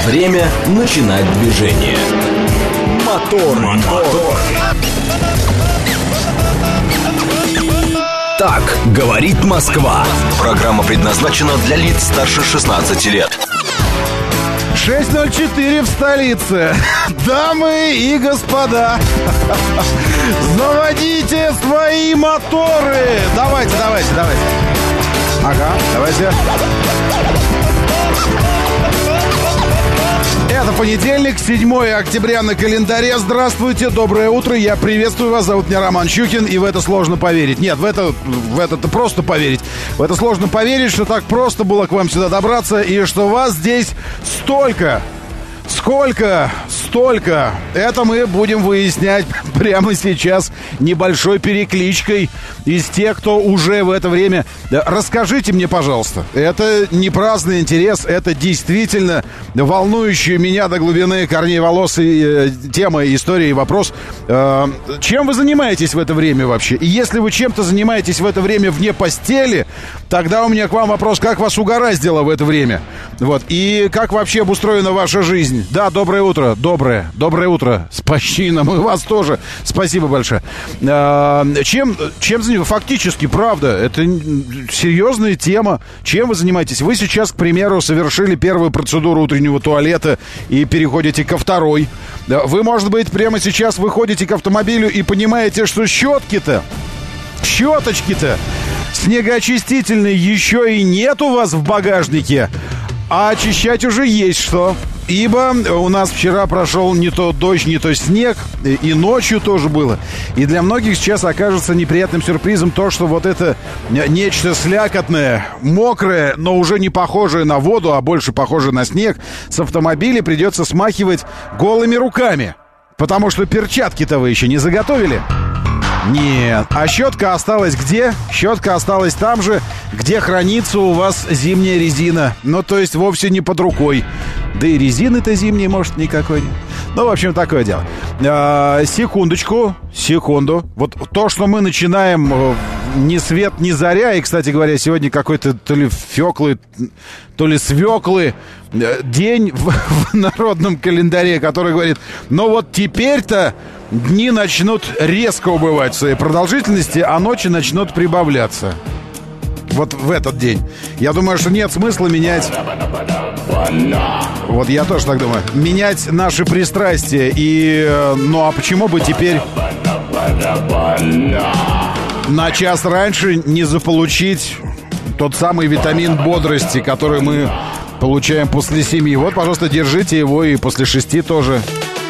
Время начинать движение. Мотор. Так говорит Москва. Программа предназначена для лиц старше 16 лет. 6:04 в столице. Дамы и господа, заводите свои моторы. Давайте. Ага, давайте. Это понедельник, 7 октября на календаре. Здравствуйте, доброе утро. Я приветствую вас. Зовут меня Роман Щукин. И в это сложно поверить. Нет, в это просто поверить. В это сложно поверить, что так просто было к вам сюда добраться. И что вас здесь столько. Сколько? Столько. Это мы будем выяснять прямо сейчас небольшой перекличкой из тех, кто уже в это время... Расскажите мне, пожалуйста, это не праздный интерес, это действительно волнующая меня до глубины корней волос и тема, история и вопрос. Чем вы занимаетесь в это время вообще? И если вы чем-то занимаетесь в это время вне постели, тогда у меня к вам вопрос, как вас угораздило в это время? Вот. И как вообще обустроена ваша жизнь? Да, доброе утро, доброе утро. Спасибо, мы вас тоже. Спасибо большое. Чем занимаетесь? Фактически, правда, это серьезная тема. Чем вы занимаетесь? Вы сейчас, к примеру, совершили первую процедуру утреннего туалета и переходите ко второй. Вы, может быть, прямо сейчас выходите к автомобилю и понимаете, что щеточки-то, снегоочистительной еще и нет у вас в багажнике, а очищать уже есть что. Ибо у нас вчера прошел не то дождь, не то снег, и ночью тоже было. И для многих сейчас окажется неприятным сюрпризом то, что вот это нечто слякотное, мокрое, но уже не похожее на воду, а больше похожее на снег, с автомобиля придется смахивать голыми руками. Потому что перчатки-то вы еще не заготовили. Нет. А щетка осталась где? Щетка осталась там же, где хранится у вас зимняя резина. Ну, то есть вовсе не под рукой. Да и резины-то зимней, может, никакой нет. Ну, в общем, такое дело. Секунду. Вот то, что мы начинаем ни свет, ни заря. И, кстати говоря, сегодня какой-то то ли фёклы, то ли свеклы день в народном календаре, который говорит, ну вот теперь-то дни начнут резко убывать в своей продолжительности, а ночи начнут прибавляться. Вот в этот день. Я думаю, что нет смысла менять... Вот я тоже так думаю. Менять наши пристрастия. И... Ну, а почему бы теперь на час раньше не заполучить тот самый витамин бодрости, который мы получаем после 7? Вот, пожалуйста, держите его и после 6 тоже.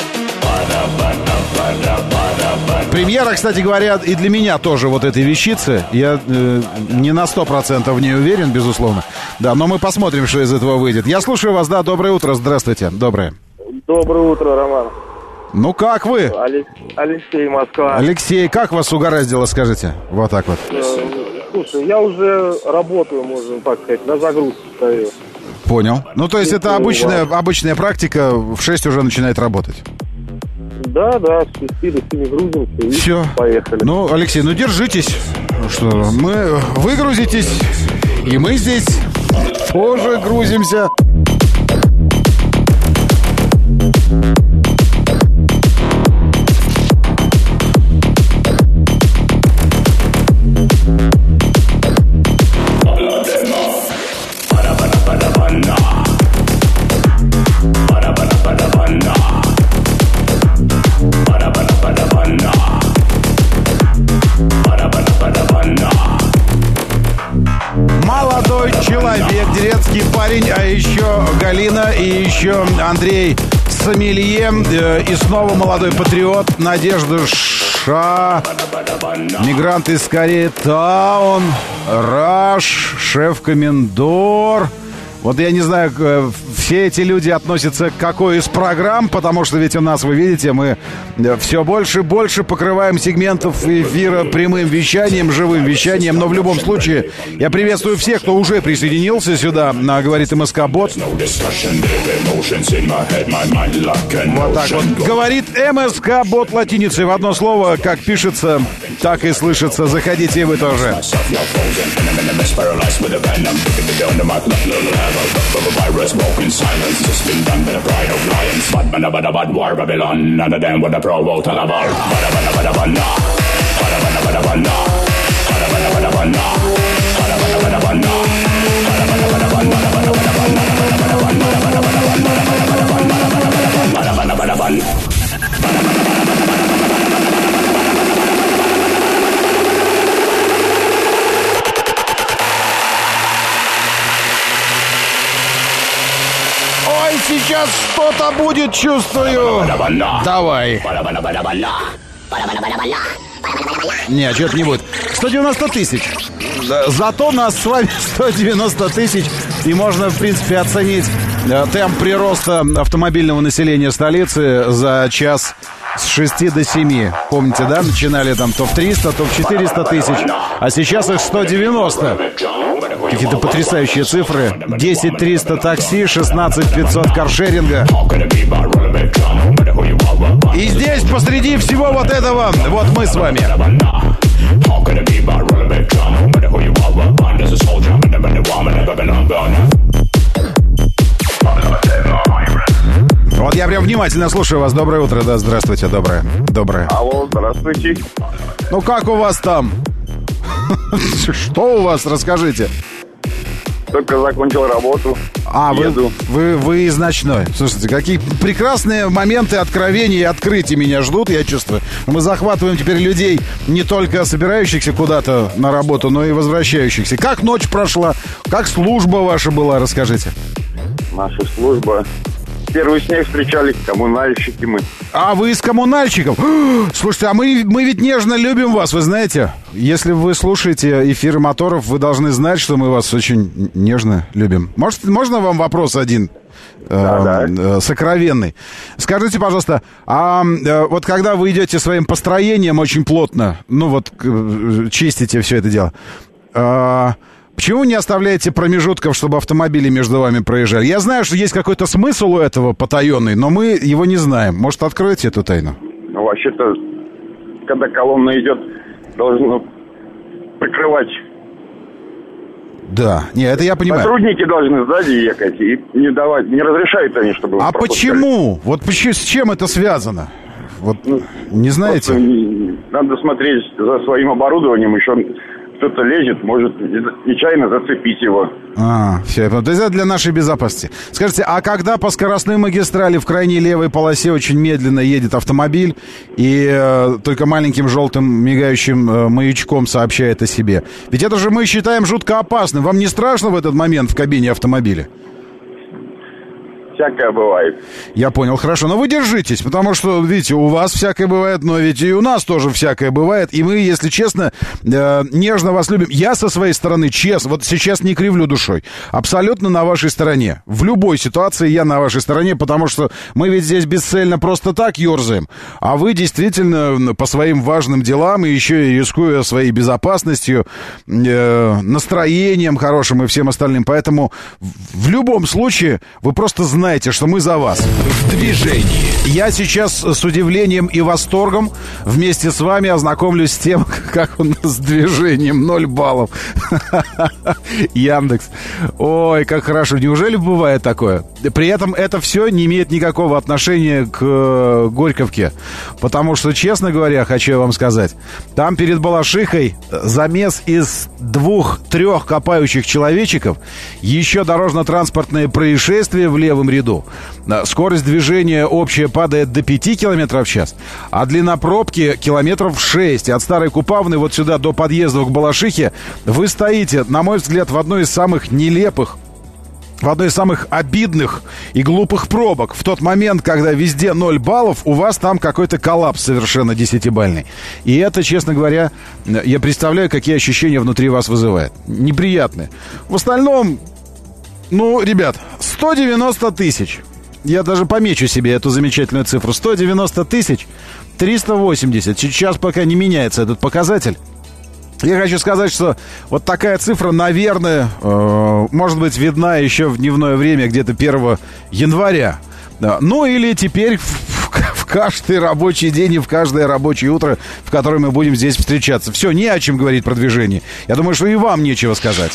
Премьера, кстати говоря, и для меня тоже вот этой вещицы. Я не на 100% в ней уверен, безусловно. Да, но мы посмотрим, что из этого выйдет. Я слушаю вас, да, доброе утро, здравствуйте, доброе. Доброе утро, Роман. Ну, как вы? Алексей, Москва. Алексей, как вас угораздило, скажите? Вот так вот. Слушай, я уже работаю, можно так сказать, на загрузке стою. Понял. Ну, то есть это обычная практика, в 6 уже начинает работать. Да, с 6 до 7 грузимся и все. Поехали. Ну, Алексей, ну держитесь. Что, вы грузитесь, и мы здесь тоже грузимся. Человек, дерецкий парень, а еще Галина и еще Андрей Сомелье. И снова молодой патриот Надежда Ша. Мигрант из Кореи Таун. Раш. Шеф-комендор. Вот я не знаю, все эти люди относятся к какой из программ, потому что ведь у нас, вы видите, мы все больше и больше покрываем сегментов эфира прямым вещанием, живым вещанием. Но в любом случае, я приветствую всех, кто уже присоединился сюда на «Говорит МСК-бот». Вот так вот. «Говорит МСК-бот» латиницей в одно слово, как пишется Так и слышится. Заходите и вы тоже. Ой, сейчас что-то будет, чувствую. Давай. Не, что-то не будет. 190 тысяч. Зато нас с вами 190 тысяч. И можно, в принципе, оценить темп прироста автомобильного населения столицы за час с 6 до 7. Помните, да? Начинали там то в 300, то в 400 тысяч. А сейчас их 190. Какие-то потрясающие цифры. 10 300 такси, 16 500 каршеринга. И здесь посреди всего вот этого вот мы с вами. Вот я прям внимательно слушаю вас. Доброе утро, да, здравствуйте, доброе. Алло, здравствуйте. Ну как у вас там? Что у вас, расскажите. Только закончил работу. Вы из ночной. Слушайте, какие прекрасные моменты откровений и открытий меня ждут, я чувствую. Мы захватываем теперь людей, не только собирающихся куда-то на работу, но и возвращающихся. Как ночь прошла? Как служба ваша была? Расскажите. Наша служба. Первый снег встречали, коммунальщики мы. А вы из коммунальщиков? Слушайте, а мы ведь нежно любим вас, вы знаете. Если вы слушаете эфиры моторов, вы должны знать, что мы вас очень нежно любим. Можно вам вопрос один? Сокровенный. Скажите, пожалуйста, вот когда вы идете своим построением очень плотно, ну вот чистите все это дело, почему не оставляете промежутков, чтобы автомобили между вами проезжали? Я знаю, что есть какой-то смысл у этого потаенный, но мы его не знаем. Может, откроете эту тайну? Ну, вообще-то, когда колонна идет, должно прикрывать. Да, не, это я понимаю. Сотрудники должны сзади ехать и не разрешают они, чтобы... А почему? Вот с чем это связано? Вот, не знаете? Надо смотреть за своим оборудованием, еще кто-то лезет, может нечаянно зацепить его. Все, то есть это для нашей безопасности. Скажите, а когда по скоростной магистрали в крайней левой полосе очень медленно едет автомобиль и только маленьким желтым мигающим маячком сообщает о себе? Ведь это же мы считаем жутко опасным. Вам не страшно в этот момент в кабине автомобиля? Всякое бывает. Я понял, хорошо. Но вы держитесь, потому что, видите, у вас всякое бывает, но ведь и у нас тоже всякое бывает. И мы, если честно, нежно вас любим. Я со своей стороны, честно, вот сейчас не кривлю душой, абсолютно на вашей стороне. В любой ситуации я на вашей стороне, потому что мы ведь здесь бесцельно просто так ерзаем. А вы действительно по своим важным делам и еще и рискуя своей безопасностью, настроением хорошим и всем остальным. Поэтому в любом случае вы просто знаете, что мы за вас. В движении. Я сейчас с удивлением и восторгом вместе с вами ознакомлюсь с тем, как у нас с движением 0 баллов. Яндекс. Ой, как хорошо. Неужели бывает такое? При этом это все не имеет никакого отношения к Горьковке. Потому что, честно говоря, хочу я вам сказать, там перед Балашихой замес из 2-3 копающих человечиков, еще дорожно-транспортное происшествие в левом ряду. Скорость движения общая падает до 5 км в час, а длина пробки километров 6. От Старой Купавны вот сюда до подъезда к Балашихе вы стоите, на мой взгляд, в одной из самых нелепых, в одной из самых обидных и глупых пробок. В тот момент, когда везде 0 баллов, у вас там какой-то коллапс совершенно 10-бальный. И это, честно говоря, я представляю, какие ощущения внутри вас вызывает. Неприятные. В остальном, ну, ребят, 190 тысяч. Я даже помечу себе эту замечательную цифру. 190 тысяч 380. Сейчас пока не меняется этот показатель. Я хочу сказать, что вот такая цифра, наверное, может быть видна еще в дневное время, где-то 1 января. Ну или теперь в каждый рабочий день и в каждое рабочее утро, в которое мы будем здесь встречаться. Все, не о чем говорить про движение. Я думаю, что и вам нечего сказать.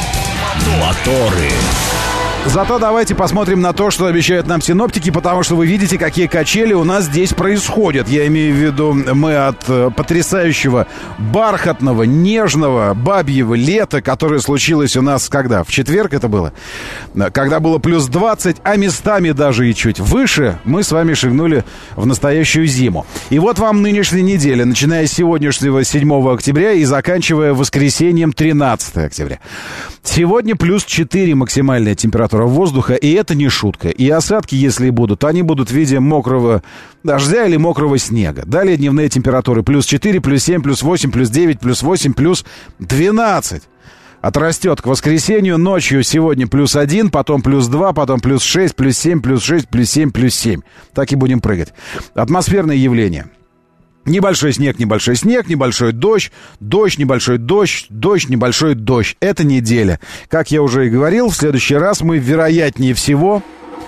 Моторы. Зато давайте посмотрим на то, что обещают нам синоптики, потому что вы видите, какие качели у нас здесь происходят. Я имею в виду, мы от потрясающего, бархатного, нежного, бабьего лета, которое случилось у нас когда? В четверг это было? Когда было плюс 20, а местами даже и чуть выше, мы с вами шагнули в настоящую зиму. И вот вам нынешняя неделя, начиная с сегодняшнего 7 октября и заканчивая воскресеньем 13 октября. Сегодня плюс 4 максимальная температура воздуха, и это не шутка. И осадки, если и будут, они будут в виде мокрого дождя или мокрого снега. Далее дневные температуры плюс 4, плюс 7, плюс 8, плюс 9, плюс 8, плюс 12. Отрастет к воскресенью, ночью сегодня плюс 1, потом плюс 2, потом плюс 6, плюс 7, плюс 6, плюс 7, плюс 7. Так и будем прыгать. Атмосферные явления. Небольшой снег, небольшой дождь, дождь, небольшой дождь, дождь, небольшой дождь. Это неделя. Как я уже и говорил, в следующий раз мы, вероятнее всего,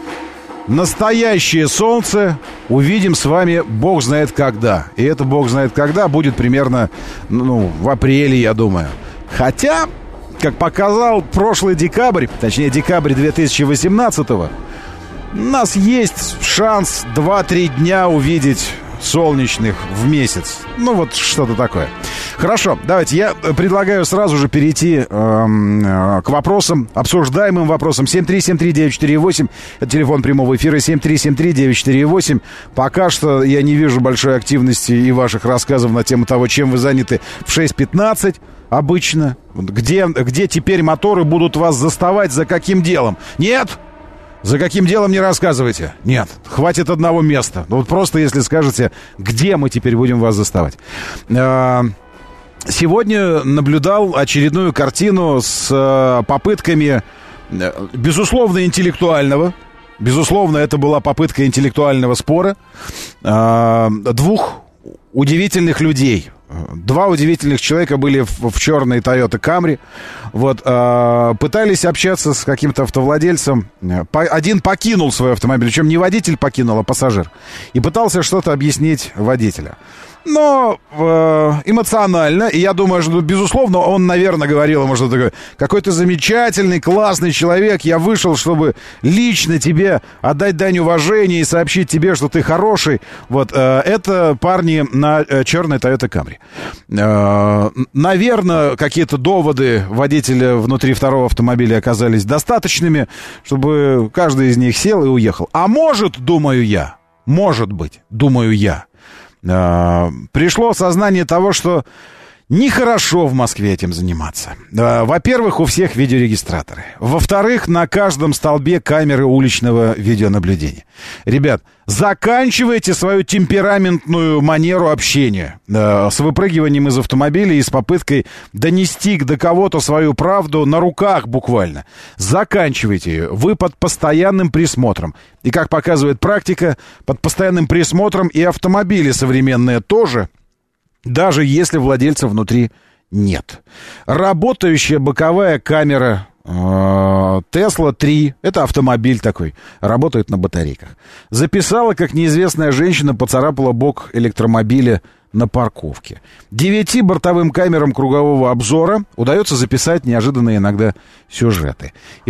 настоящее солнце увидим с вами бог знает когда. И это бог знает когда будет примерно, в апреле, я думаю. Хотя, как показал прошлый декабрь, точнее декабрь 2018-го, у нас есть шанс 2-3 дня увидеть солнечных в месяц. Вот что-то такое. Хорошо, давайте я предлагаю сразу же перейти к вопросам, обсуждаемым вопросам. 7373948, это телефон прямого эфира, 7373948. Пока что я не вижу большой активности и ваших рассказов на тему того, чем вы заняты в 6:15 обычно. Где теперь моторы будут вас заставать, за каким делом? Нет! За каким делом не рассказывайте? Нет, хватит одного места. Просто если скажете, где мы теперь будем вас заставать. Сегодня наблюдал очередную картину с попытками, безусловно, интеллектуального. Безусловно, это была попытка интеллектуального спора двух удивительных людей. Два удивительных человека были в черной Toyota Camry. Пытались общаться с каким-то автовладельцем. Один покинул свой автомобиль, причем не водитель покинул, а пассажир. И пытался что-то объяснить водителю. Но эмоционально, и я думаю, что, безусловно, он, наверное, говорил ему что-то такое: какой ты замечательный, классный человек, я вышел, чтобы лично тебе отдать дань уважения и сообщить тебе, что ты хороший. Это парни на черной Toyota Camry. Наверное, какие-то доводы водителя внутри второго автомобиля оказались достаточными, чтобы каждый из них сел и уехал. А может быть, пришло осознание того, что нехорошо в Москве этим заниматься. Во-первых, у всех видеорегистраторы. Во-вторых, на каждом столбе камеры уличного видеонаблюдения. Ребят, заканчивайте свою темпераментную манеру общения с выпрыгиванием из автомобиля и с попыткой донести до кого-то свою правду на руках буквально. Заканчивайте ее. Вы под постоянным присмотром. И, как показывает практика, под постоянным присмотром и автомобили современные тоже, даже если владельца внутри нет. Работающая боковая камера Tesla 3, это автомобиль такой, работает на батарейках. Записала, как неизвестная женщина поцарапала бок электромобиля на парковке. 9 бортовым камерам кругового обзора удается записать неожиданные иногда сюжеты. И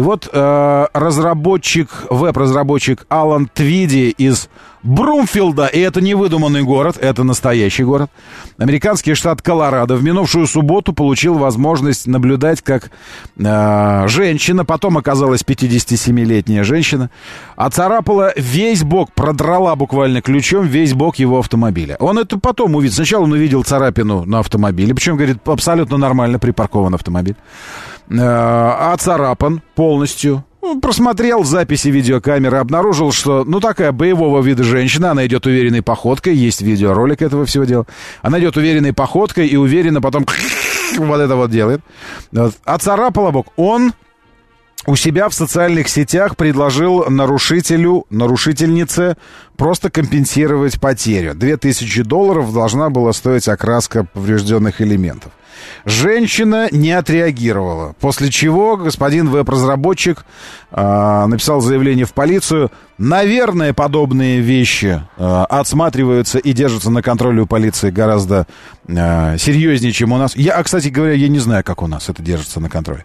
веб-разработчик Алан Твиди из Брумфилда, и это не выдуманный город, это настоящий город, американский штат Колорадо, в минувшую субботу получил возможность наблюдать, как женщина, потом оказалась 57-летняя женщина, оцарапала весь бок, продрала буквально ключом весь бок его автомобиля. Он это потом увидел. Сначала он увидел царапину на автомобиле, причем, говорит, абсолютно нормально припаркован автомобиль. Оцарапан полностью. Просмотрел записи видеокамеры, обнаружил, что, такая боевого вида женщина, она идет уверенной походкой, есть видеоролик этого всего дела. Она идет уверенной походкой и уверенно потом вот это вот делает. Оцарапала бок. Он у себя в социальных сетях предложил нарушительнице просто компенсировать потерю. $2000 должна была стоить окраска поврежденных элементов. Женщина не отреагировала, после чего господин веб-разработчик написал заявление в полицию. Наверное, подобные вещи отсматриваются и держатся на контроле у полиции гораздо серьезнее, чем у нас. Кстати говоря, я не знаю, как у нас это держится на контроле.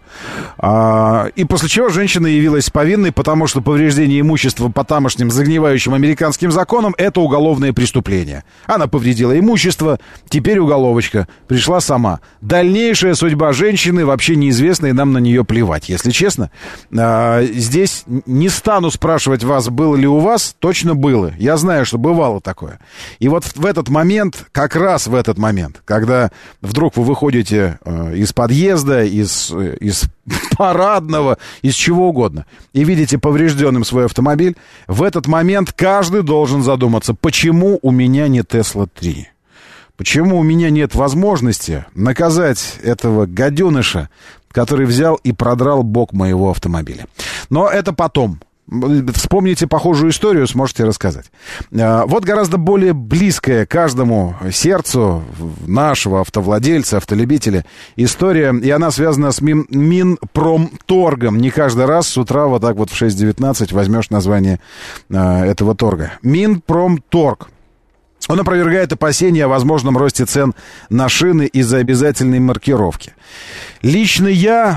И после чего женщина явилась повинной, потому что повреждение имущества по тамошним загнивающим американским законам — это уголовное преступление. Она повредила имущество, теперь уголовочка. Пришла сама. Дальнейшая судьба женщины вообще неизвестна, и нам на нее плевать, если честно. Здесь не стану спрашивать вас, было ли у вас, точно было. Я знаю, что бывало такое. И вот в этот момент, как раз в этот момент, когда вдруг вы выходите из подъезда, из парадного, из чего угодно, и видите поврежденным свой автомобиль, в этот момент каждый должен задуматься, почему у меня не Tesla 3? Почему у меня нет возможности наказать этого гаденыша, который взял и продрал бок моего автомобиля? Но это потом. Вспомните похожую историю, сможете рассказать. Вот гораздо более близкая каждому сердцу нашего автовладельца, автолюбителя история, и она связана с Минпромторгом. Не каждый раз с утра вот так вот в 6:19 возьмешь название этого торга. Минпромторг. Он опровергает опасения о возможном росте цен на шины из-за обязательной маркировки. Лично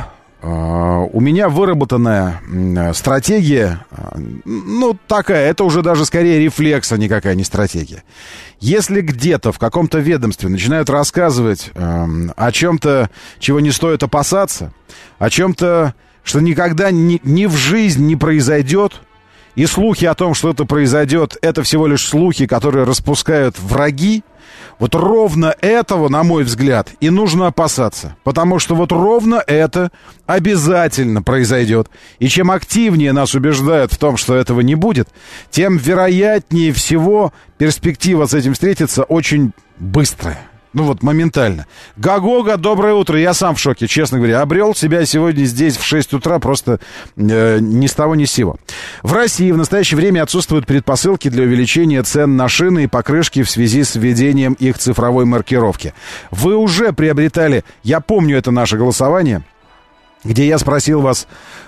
у меня выработанная стратегия, такая, это уже даже скорее рефлекс, а никакая не стратегия. Если где-то в каком-то ведомстве начинают рассказывать о чем-то, чего не стоит опасаться, о чем-то, что никогда ни в жизнь не произойдет, и слухи о том, что это произойдет, это всего лишь слухи, которые распускают враги, вот ровно этого, на мой взгляд, и нужно опасаться. Потому что вот ровно это обязательно произойдет. И чем активнее нас убеждают в том, что этого не будет, тем вероятнее всего перспектива с этим встретиться очень быстрая. Моментально. Гагога, доброе утро. Я сам в шоке, честно говоря. Обрел себя сегодня здесь в 6 утра просто ни с того ни с сего. В России в настоящее время отсутствуют предпосылки для увеличения цен на шины и покрышки в связи с введением их цифровой маркировки. Вы уже приобретали, я помню это наше голосование, где я спросил вас,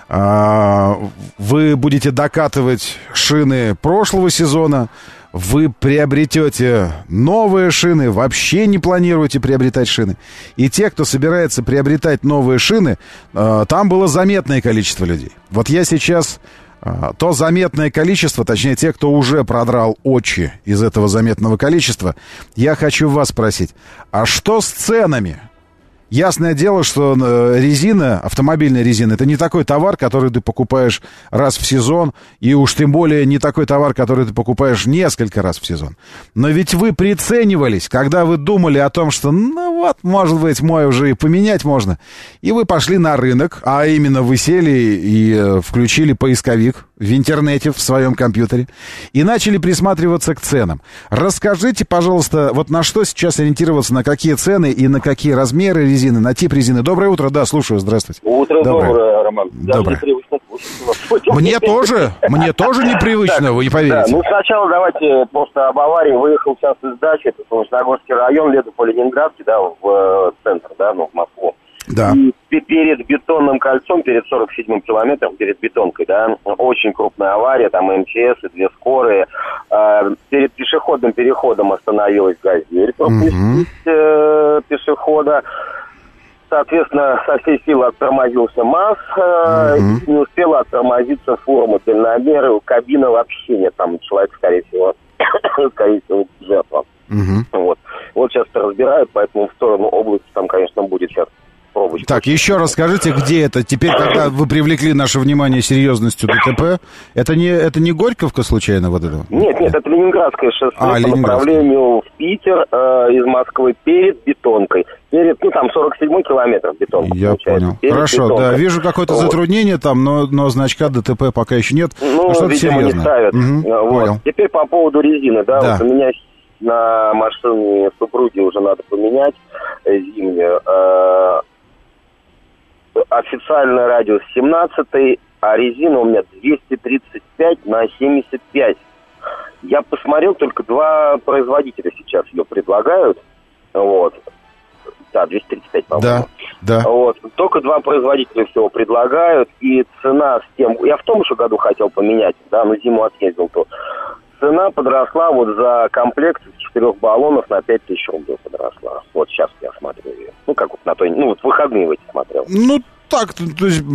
вы будете докатывать шины прошлого сезона, вы приобретете новые шины, вообще не планируете приобретать шины. И те, кто собирается приобретать новые шины, там было заметное количество людей. Вот я сейчас то заметное количество, точнее те, кто уже продрал очи из этого заметного количества, я хочу вас спросить, а что с ценами? Ясное дело, что резина, автомобильная резина, это не такой товар, который ты покупаешь раз в сезон, и уж тем более не такой товар, который ты покупаешь несколько раз в сезон. Но ведь вы приценивались, когда вы думали о том, что, может быть, мой уже и поменять можно. И вы пошли на рынок, а именно вы сели и включили поисковик в интернете, в своем компьютере, и начали присматриваться к ценам. Расскажите, пожалуйста, вот на что сейчас ориентироваться, на какие цены и на какие размеры резины, на тип резины. Доброе утро, да, слушаю, здравствуйте. Утро доброе, Роман. Доброе. Мне тоже непривычно, вы не поверите. Да, сначала давайте просто об аварии. Выехал сейчас из дачи, это Солнечногорский район, еду по Ленинградке, в центр, в Москву. Да. И перед бетонным кольцом, перед 47-м километром, перед бетонкой, очень крупная авария, там МЧС и 2 скорые. Перед пешеходным переходом остановилась «Газель» пропустить пешехода. Соответственно, со всей силы оттормозился МАЗ, не успела оттормозиться форма дальномера, кабина вообще нет, там человек, скорее всего, жертва. Вот сейчас разбирают, поэтому в сторону области там, конечно, будет сейчас пробочка. Так, еще раз скажите, где это? Теперь, когда вы привлекли наше внимание серьезностью ДТП, это не Горьковка случайно вот это? Нет, это Ленинградское шоссе по направлению в Питер из Москвы перед бетонкой. Там 47-й километр бетонка. Я понял. Хорошо, бетонкой. Да, вижу какое-то затруднение там, но значка ДТП пока еще нет. Что-то видимо, серьезное. Не ставят. Понял. Теперь по поводу резины, Да. Вот у меня на машине супруги уже надо поменять зимнюю. Официальный радиус 17, а резина у меня 235 на 75. Я посмотрел, только 2 производителя сейчас ее предлагают. 235, по-моему. Да. Вот. Только 2 производителя всего предлагают, и цена с тем... Я в том еще году хотел поменять, да, на зиму отъездил, то цена подросла вот за комплект из 4 баллонов на 5000 рублей подросла. Вот сейчас я смотрю ее. Ну, как вот на той... Ну, вот в выходные в эти смотрел. Ну, так, то есть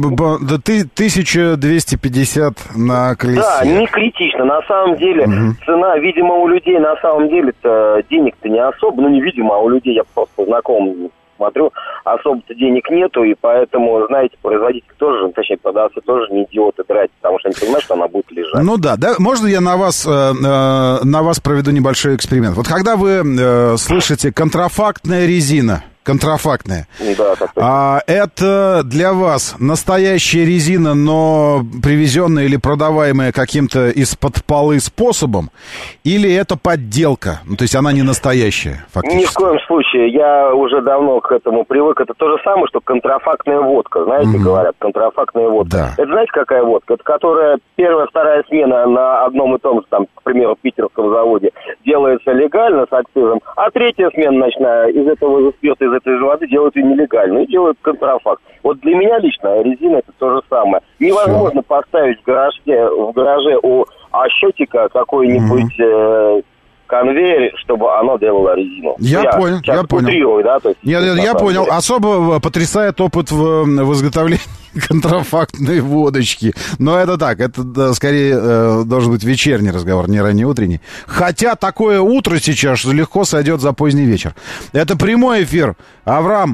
1250 на колесе. Да, не критично. На самом деле, цена, видимо, у людей, на самом деле-то денег-то не особо. Ну, не видимо, а у людей, я просто по знакомым смотрю, особо-то денег нету, и поэтому, знаете, производитель тоже, точнее, продавцы тоже не идиоты тратить, потому что они понимают, что она будет лежать. Ну да, можно я на вас проведу небольшой эксперимент? Вот когда вы слышите контрафактная резина, контрафактная. Да, так. Это для вас настоящая резина, но привезенная или продаваемая каким-то из-под полы способом? Или это подделка? Ну, то есть она не настоящая, фактически? Ни в коем случае. Я уже давно к этому привык. Это то же самое, что контрафактная водка. Знаете, говорят, контрафактная водка. Да. Это знаете, какая водка? Это которая первая, вторая смена на одном и том же, там, к примеру, питерском заводе делается легально с акцизом, а третья смена ночная из этого же спирта, из этой же воды делают ее нелегально и делают контрафакт. Вот для меня лично резина это то же самое. Невозможно поставить в гараже у счетика какой-нибудь конвейер, чтобы оно делало резину. Я понял. Да, то есть, я понял. Особо потрясает опыт в изготовлении контрафактной водочки. Но это так, это скорее должен быть вечерний разговор, не ранний утренний. Хотя такое утро сейчас легко сойдет за поздний вечер. Это прямой эфир. Авраам,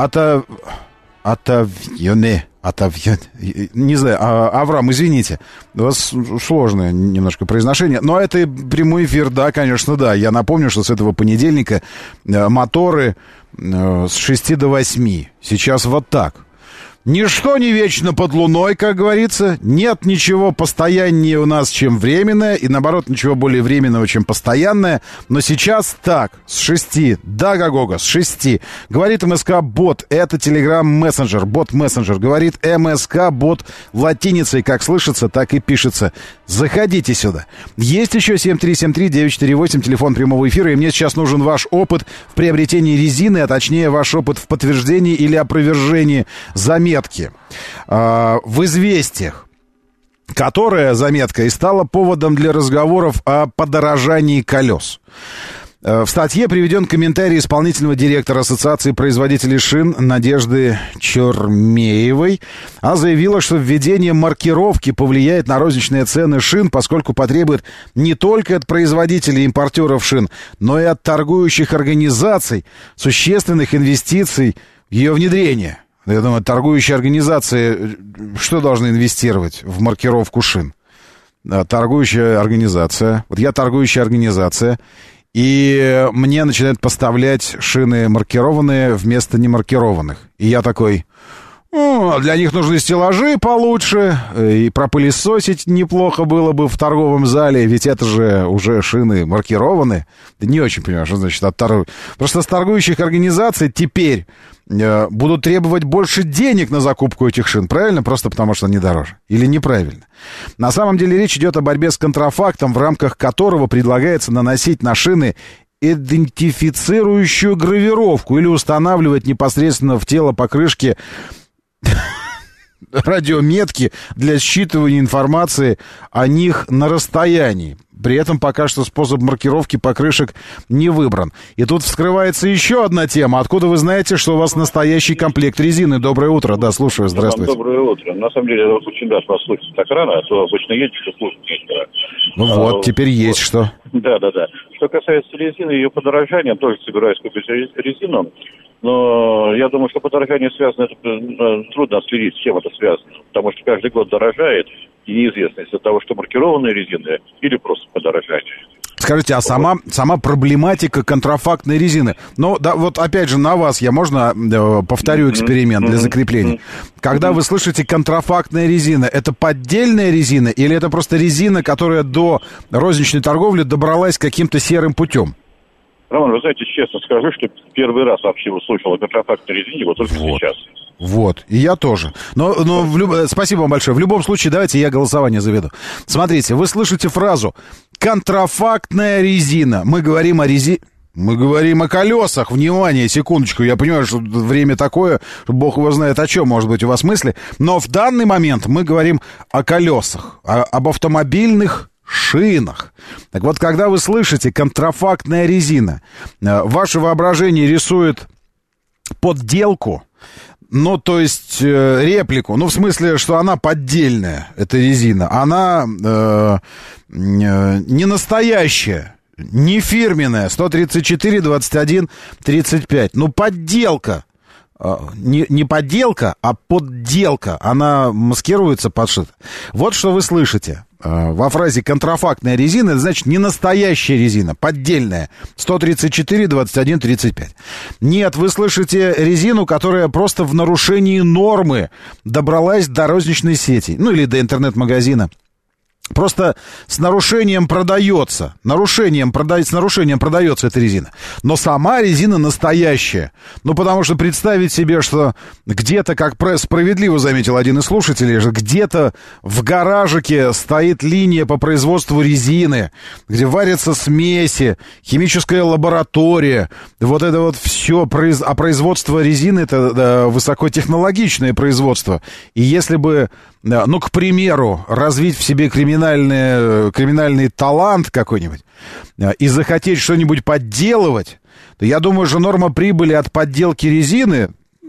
не знаю, Авраам, извините, у вас сложное немножко произношение, но это прямой эфир, да, конечно, да. Я напомню, что с этого понедельника моторы с 6 до 8. Сейчас вот так. Ничто не вечно под луной, как говорится. Нет ничего постояннее у нас, чем временное. И, наоборот, ничего более временного, чем постоянное. Но сейчас так, с 6, да, Гагога, с 6. Говорит МСК-бот, это Telegram-мессенджер, бот-мессенджер. Говорит МСК-бот латиницей, как слышится, так и пишется. Заходите сюда. Есть еще 7373948, телефон прямого эфира. И мне сейчас нужен ваш опыт в приобретении резины, а точнее ваш опыт в подтверждении или опровержении заметки в «Известиях», которая заметка и стала поводом для разговоров о подорожании колес. В статье приведен комментарий исполнительного директора Ассоциации производителей шин Надежды Чермеевой. Она заявила, что введение маркировки повлияет на розничные цены шин, поскольку потребует не только от производителей и импортеров шин, но и от торгующих организаций существенных инвестиций в ее внедрение. Я думаю, торгующие организации что должны инвестировать в маркировку шин? Торгующая организация. Вот я торгующая организация, и мне начинают поставлять шины маркированные вместо немаркированных. И я такой... для них нужны стеллажи получше, и пропылесосить неплохо было бы в торговом зале, ведь это же уже шины маркированы. Да не очень понимаю, что значит Просто с торгующих организаций теперь будут требовать больше денег на закупку этих шин, правильно? Просто потому, что они дороже. Или неправильно? На самом деле речь идет о борьбе с контрафактом, в рамках которого предлагается наносить на шины идентифицирующую гравировку или устанавливать непосредственно в тело покрышки радиометки для считывания информации о них на расстоянии. При этом пока что способ маркировки покрышек не выбран. И тут вскрывается еще одна тема. Откуда вы знаете, что у вас настоящий комплект резины? Доброе утро. Да, слушаю. Здравствуйте. Доброе утро. На самом деле, очень рад вас слушать так рано, а то обычно едешь и слушать нечего. Ну вот, теперь есть что. Да. Что касается резины и ее подорожания, тоже собираюсь купить резину. Но я думаю, что подорожание связано, трудно отследить, с чем это связано. Потому что каждый год дорожает, и неизвестно, из-за того, что маркированные резины или просто подорожание. Скажите, а сама проблематика контрафактной резины? Ну, да, вот опять же, на вас можно повторю эксперимент для закрепления. Когда вы слышите контрафактная резина, это поддельная резина или это просто резина, которая до розничной торговли добралась каким-то серым путем? Роман, вы знаете, честно скажу, что первый раз вообще услышал о контрафактной резине вот только сейчас. Вот, и я тоже. Но спасибо вам большое. В любом случае, давайте я голосование заведу. Смотрите, вы слышите фразу «контрафактная резина». Мы говорим о резине... Мы говорим о колесах. Внимание, секундочку. Я понимаю, что время такое, что бог его знает о чем, может быть, у вас мысли. Но в данный момент мы говорим о колесах, об автомобильных шинах. Так вот, когда вы слышите контрафактная резина, ваше воображение рисует подделку, ну, то есть реплику, ну, в смысле, что она поддельная, эта резина, она не настоящая, не фирменная, 134, 21, 35, ну, подделка. Не подделка, а подделка. Она маскируется, подшита. Вот что вы слышите во фразе «контрафактная резина», это значит не настоящая резина, поддельная. 134, 21, 35. Нет, вы слышите резину, которая просто в нарушении нормы добралась до розничной сети, ну или до интернет-магазина. Просто с нарушением продается. С нарушением продается эта резина. Но сама резина настоящая. Ну, потому что представить себе, что где-то, как справедливо заметил один из слушателей, что где-то в гаражике стоит линия по производству резины, где варятся смеси, химическая лаборатория. Вот это вот все. А производство резины — это высокотехнологичное производство. И если бы, ну, к примеру, развить в себе криминальный талант какой-нибудь и захотеть что-нибудь подделывать, то я думаю, что норма прибыли от подделки резины,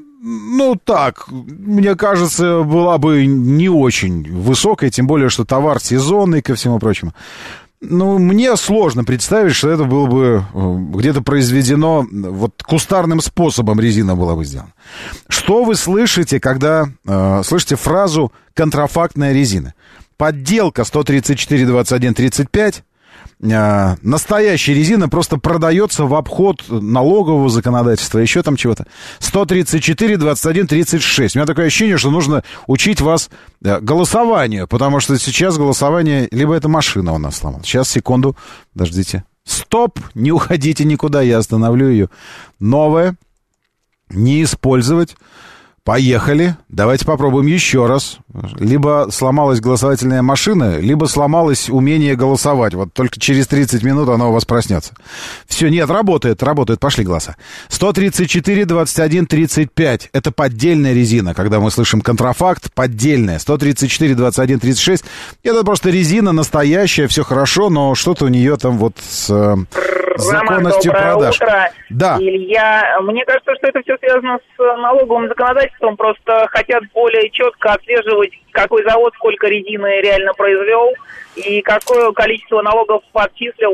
ну так, мне кажется, была бы не очень высокой, тем более, что товар сезонный, ко всему прочему. Ну, мне сложно представить, что это было бы где-то произведено, вот кустарным способом резина была бы сделана. Что вы слышите, когда слышите фразу «контрафактная резина»? Подделка 134, 21, 35. Настоящая резина просто продается в обход налогового законодательства, еще там чего-то. 134, 21, 36. У меня такое ощущение, что нужно учить вас голосованию, потому что сейчас голосование, либо эта машина у нас сломалась. Сейчас, секунду, подождите. Стоп, не уходите никуда, я остановлю ее. Новое, не использовать. Поехали. Давайте попробуем еще раз. Либо сломалась голосовательная машина, либо сломалось умение голосовать. Вот только через 30 минут оно у вас проснется. Все, нет, работает. Пошли голоса. 134, 21, 35. Это поддельная резина. Когда мы слышим контрафакт, поддельная. 134, 21, 36. Это просто резина настоящая, все хорошо, но что-то у нее там вот с законностью продаж. Утро. Да. Илья, мне кажется, что это все связано с налоговым законодательством. Просто хотят более четко отслеживать, какой завод сколько резины реально произвел и какое количество налогов отчислил.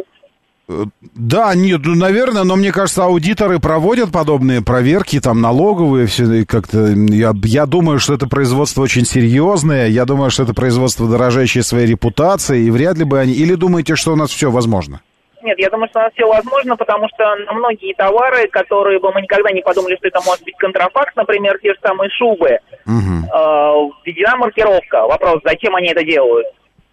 Да, нет, ну, наверное, но мне кажется, аудиторы проводят подобные проверки, там, налоговые, все как-то, я думаю, что это производство очень серьезное, я думаю, что это производство, дорожащее своей репутацией, и вряд ли бы они... Или думаете, что у нас все возможно? Нет, я думаю, что у нас все возможно, потому что на многие товары, которые бы мы никогда не подумали, что это может быть контрафакт, например, те же самые шубы, введена маркировка. Вопрос, зачем они это делают?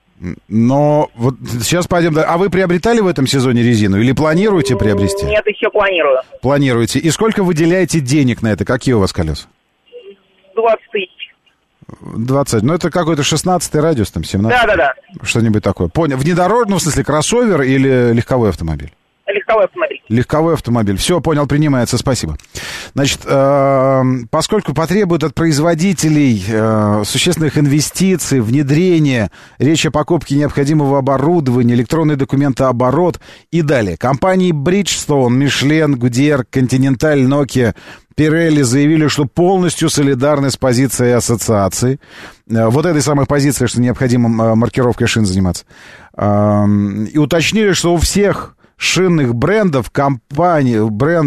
Но вот сейчас пойдем... А вы приобретали в этом сезоне резину или планируете приобрести? Нет, еще планирую. Планируете. И сколько выделяете денег на это? Какие у вас колеса? 20 тысяч. 20, ну это какой-то 16-й радиус, там 17. Да. Что-нибудь такое. Понял. Внедорожный, ну в смысле кроссовер или легковой автомобиль? Легковой автомобиль. Легковой автомобиль. Все, понял, принимается, спасибо. Значит, поскольку потребует от производителей существенных инвестиций, внедрения, речь о покупке необходимого оборудования, электронный документооборот и далее. Компании Bridgestone, Michelin, Goodyear, Continental, Nokia, Pirelli заявили, что полностью солидарны с позицией ассоциации. Вот этой самой позиции, что необходимо маркировкой шин заниматься. И уточнили, что у всех шинных брендов компаний,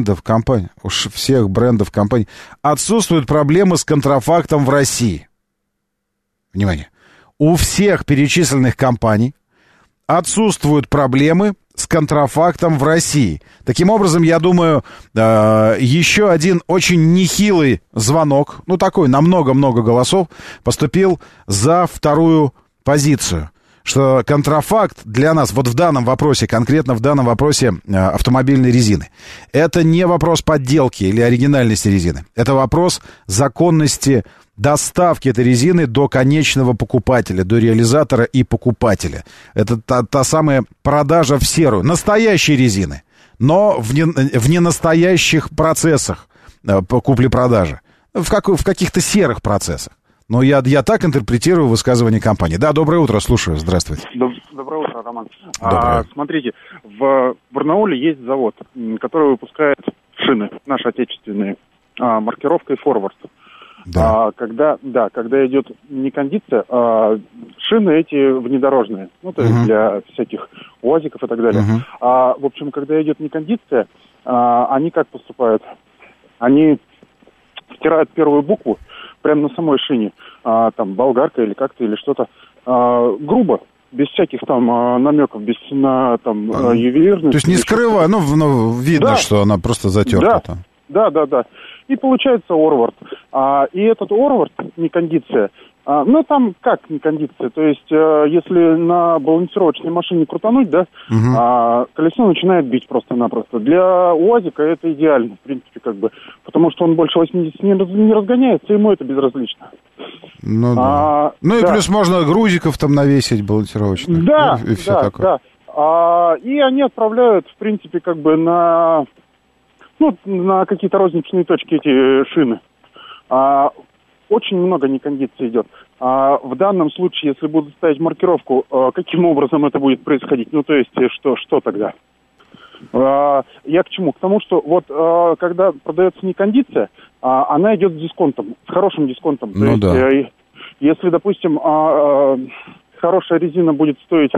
отсутствуют проблемы с контрафактом в России. Внимание. У всех перечисленных компаний отсутствуют проблемы с контрафактом в России. Таким образом, я думаю, еще один очень нехилый звонок, ну такой, на много-много голосов, поступил за вторую позицию. Что контрафакт для нас, вот в данном вопросе, конкретно в данном вопросе автомобильной резины, это не вопрос подделки или оригинальности резины. Это вопрос законности доставки этой резины до конечного покупателя, до реализатора и покупателя. Это та самая продажа в серую. Настоящей резины. но в ненастоящих процессах купли-продажи, в каких-то серых процессах. Но я так интерпретирую высказывание компании. Да, доброе утро, слушаю, здравствуйте. Доброе утро, Роман. Смотрите, в Барнауле есть завод, который выпускает шины, наши отечественные, маркировкой «Форвард». Да. Когда идет не кондиция, шины эти внедорожные, ну, то есть для всяких УАЗиков и так далее. В общем, когда идет не кондиция, они как поступают? Они стирают первую букву прямо на самой шине, там, болгарка или как-то, или что-то, грубо, без всяких там намеков, без ювелирности. То есть не скрывая, видно, что она просто затерта там. Да. И получается Орвард. И этот Орвард, не кондиция, там как не кондиция, то есть если на балансировочной машине крутануть, колесо начинает бить просто-напросто. Для УАЗика это идеально, в принципе, потому что он больше 80 не разгоняется, ему это безразлично. И плюс можно грузиков там навесить балансировочных. Да, и все такое. И они отправляют, в принципе, на какие-то розничные точки эти шины. Очень много некондиции идет. В данном случае, если будут ставить маркировку, каким образом это будет происходить? То есть, что тогда? Я к чему? К тому, что когда продается некондиция, она идет с дисконтом, с хорошим дисконтом. Если, допустим, хорошая резина будет стоить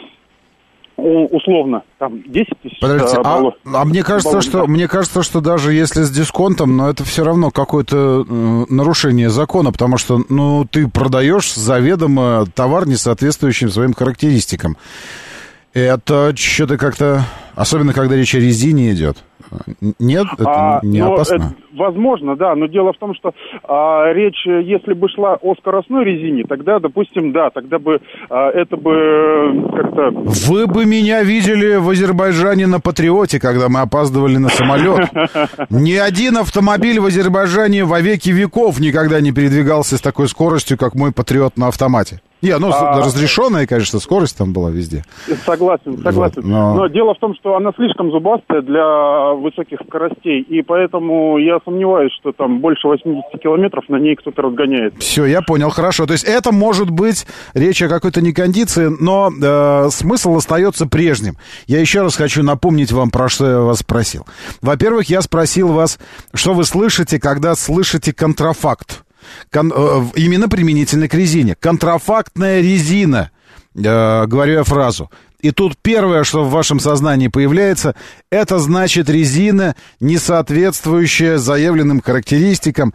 условно, 10 тысяч. Подождите, мне кажется, что даже если с дисконтом, но это все равно какое-то нарушение закона, потому что, ты продаешь заведомо товар, не соответствующим своим характеристикам. Это что-то как-то, особенно когда речь о резине идет. Нет, это не опасно? Возможно, да, но дело в том, что речь, если бы шла о скоростной резине, тогда, допустим, тогда бы это бы как-то... Вы бы меня видели в Азербайджане на «Патриоте», когда мы опаздывали на самолет. Ни один автомобиль в Азербайджане во веки веков никогда не передвигался с такой скоростью, как мой «Патриот» на автомате. Разрешенная, конечно, скорость там была везде. Согласен. Но дело в том, что она слишком зубастая для высоких скоростей, и поэтому я сомневаюсь, что там больше 80 километров на ней кто-то разгоняет. Все, я понял, хорошо. То есть это может быть речь о какой-то некондиции, но смысл остается прежним. Я еще раз хочу напомнить вам, про что я вас спросил. Во-первых, я спросил вас, что вы слышите, когда слышите контрафакт. Именно применительно к резине. Контрафактная резина, говорю я фразу. И тут первое, что в вашем сознании появляется, это значит резина, не соответствующая заявленным характеристикам,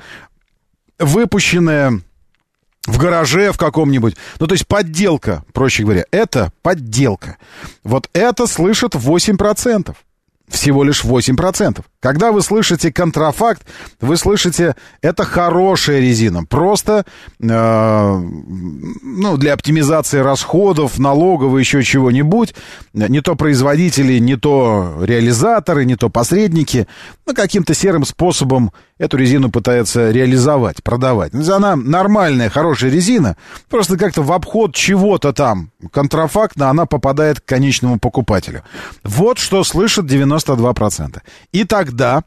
выпущенная в гараже в каком-нибудь. То есть подделка, проще говоря. Это подделка. Вот это слышат 8%. Всего лишь 8%. Когда вы слышите контрафакт, вы слышите, это хорошая резина. Просто для оптимизации расходов, налогов и еще чего-нибудь. Не то производители, не то реализаторы, не то посредники. Каким-то серым способом эту резину пытаются реализовать, продавать. Она нормальная, хорошая резина. Просто как-то в обход чего-то там контрафактно она попадает к конечному покупателю. Вот что слышат 92%. И тогда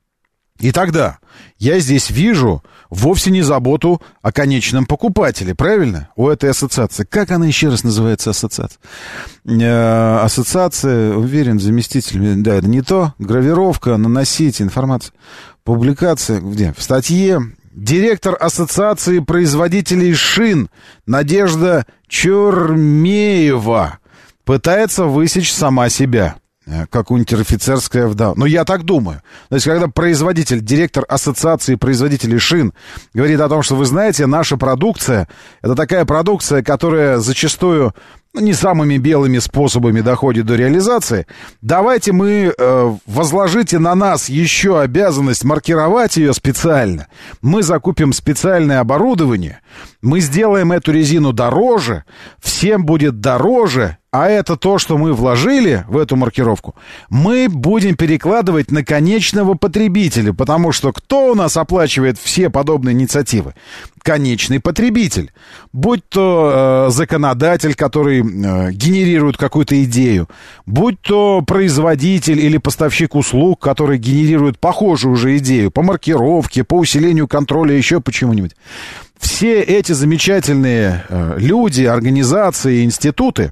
я здесь вижу вовсе не заботу о конечном покупателе, правильно? У этой ассоциации. Как она еще раз называется, ассоциация? Ассоциация, уверен, заместитель. Да, это не то. Гравировка, наносить информацию. Публикация. Где? В статье. Директор Ассоциации производителей шин Надежда Чурмеева пытается высечь сама себя. Как унтер-офицерская вдова. Я так думаю. То есть, когда директор Ассоциации производителей шин говорит о том, что, вы знаете, наша продукция, это такая продукция, которая зачастую не самыми белыми способами доходит до реализации, давайте возложите на нас еще обязанность маркировать ее специально. Мы закупим специальное оборудование, мы сделаем эту резину дороже, всем будет дороже, а это то, что мы вложили в эту маркировку, мы будем перекладывать на конечного потребителя, потому что кто у нас оплачивает все подобные инициативы? Конечный потребитель. Будь то законодатель, который генерирует какую-то идею, будь то производитель или поставщик услуг, который генерирует похожую уже идею по маркировке, по усилению контроля, еще почему-нибудь. Все эти замечательные люди, организации, институты,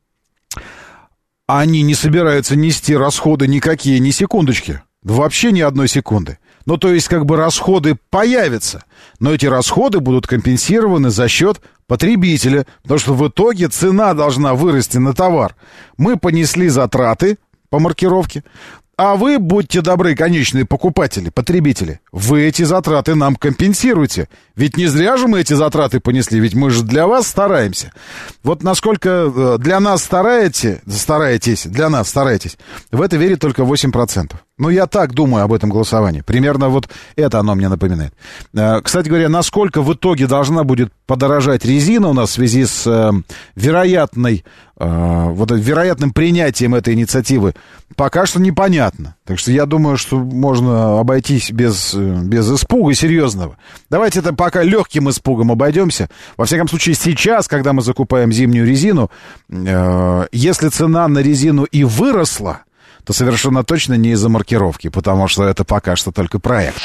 они не собираются нести расходы никакие, ни секундочки. Вообще ни одной секунды. Ну, то есть, как бы расходы появятся, но эти расходы будут компенсированы за счет потребителя, потому что в итоге цена должна вырасти на товар. Мы понесли затраты по маркировке, а вы, будьте добры, конечные покупатели, потребители, вы эти затраты нам компенсируете. Ведь не зря же мы эти затраты понесли, ведь мы же для вас стараемся. Вот насколько для нас стараетесь, в это верит только 8%. Ну, я так думаю об этом голосовании. Примерно вот это оно мне напоминает. Кстати говоря, насколько в итоге должна будет подорожать резина у нас в связи с вероятным принятием этой инициативы, пока что непонятно. Так что я думаю, что можно обойтись без испуга серьезного. Давайте это пока легким испугом обойдемся. Во всяком случае, сейчас, когда мы закупаем зимнюю резину, если цена на резину и выросла, то совершенно точно не из-за маркировки, потому что это пока что только проект.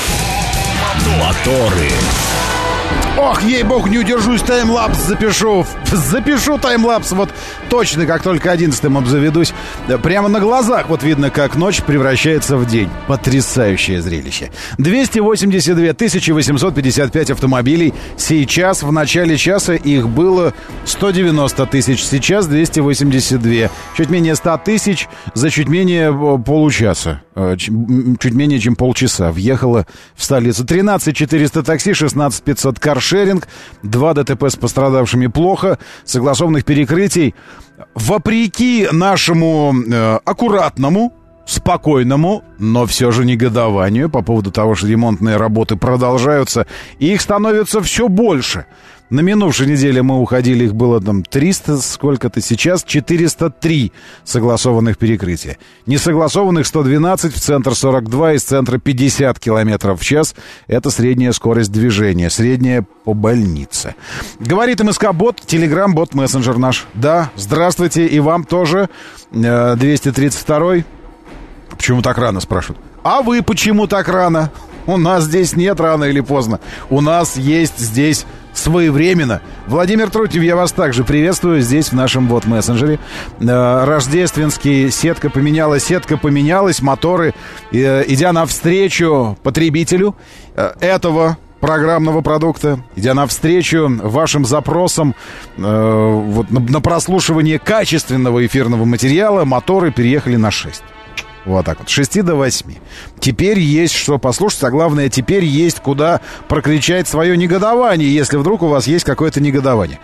Моторы. Ох, ей-богу, не удержусь, таймлапс запишу. Запишу таймлапс, вот точно, как только 11-м обзаведусь. Прямо на глазах вот видно, как ночь превращается в день. Потрясающее зрелище. 282 855 автомобилей. Сейчас, в начале часа, их было 190 тысяч. Сейчас 282. Чуть менее 100 тысяч за чуть менее получаса. Чуть менее чем полчаса въехала в столицу. 13 400 такси, 16 500 каршеринг, 2 ДТП с пострадавшими плохо, согласованных перекрытий. Вопреки нашему аккуратному, спокойному, но все же негодованию по поводу того, что ремонтные работы продолжаются, и их становится все больше. На минувшей неделе мы уходили, их было там 300 сколько-то, сейчас 403 согласованных перекрытия. Несогласованных 112, в центр 42, из центра 50 километров в час. Это средняя скорость движения, средняя по больнице. Говорит МСК-бот, Телеграм-бот, мессенджер наш. Да, здравствуйте, и вам тоже. 232-й. Почему так рано, спрашивают? А вы почему так рано? У нас здесь нет рано или поздно. У нас есть здесь своевременно. Владимир Трутнев, я вас также приветствую здесь, в нашем бот-мессенджере. Рождественский, сетка поменялась, моторы, идя навстречу потребителю этого программного продукта, идя навстречу вашим запросам вот, на прослушивание качественного эфирного материала, моторы переехали на 6. Вот так вот, 6 до 8. Теперь есть что послушать, а главное, теперь есть куда прокричать свое негодование, если вдруг у вас есть какое-то негодование.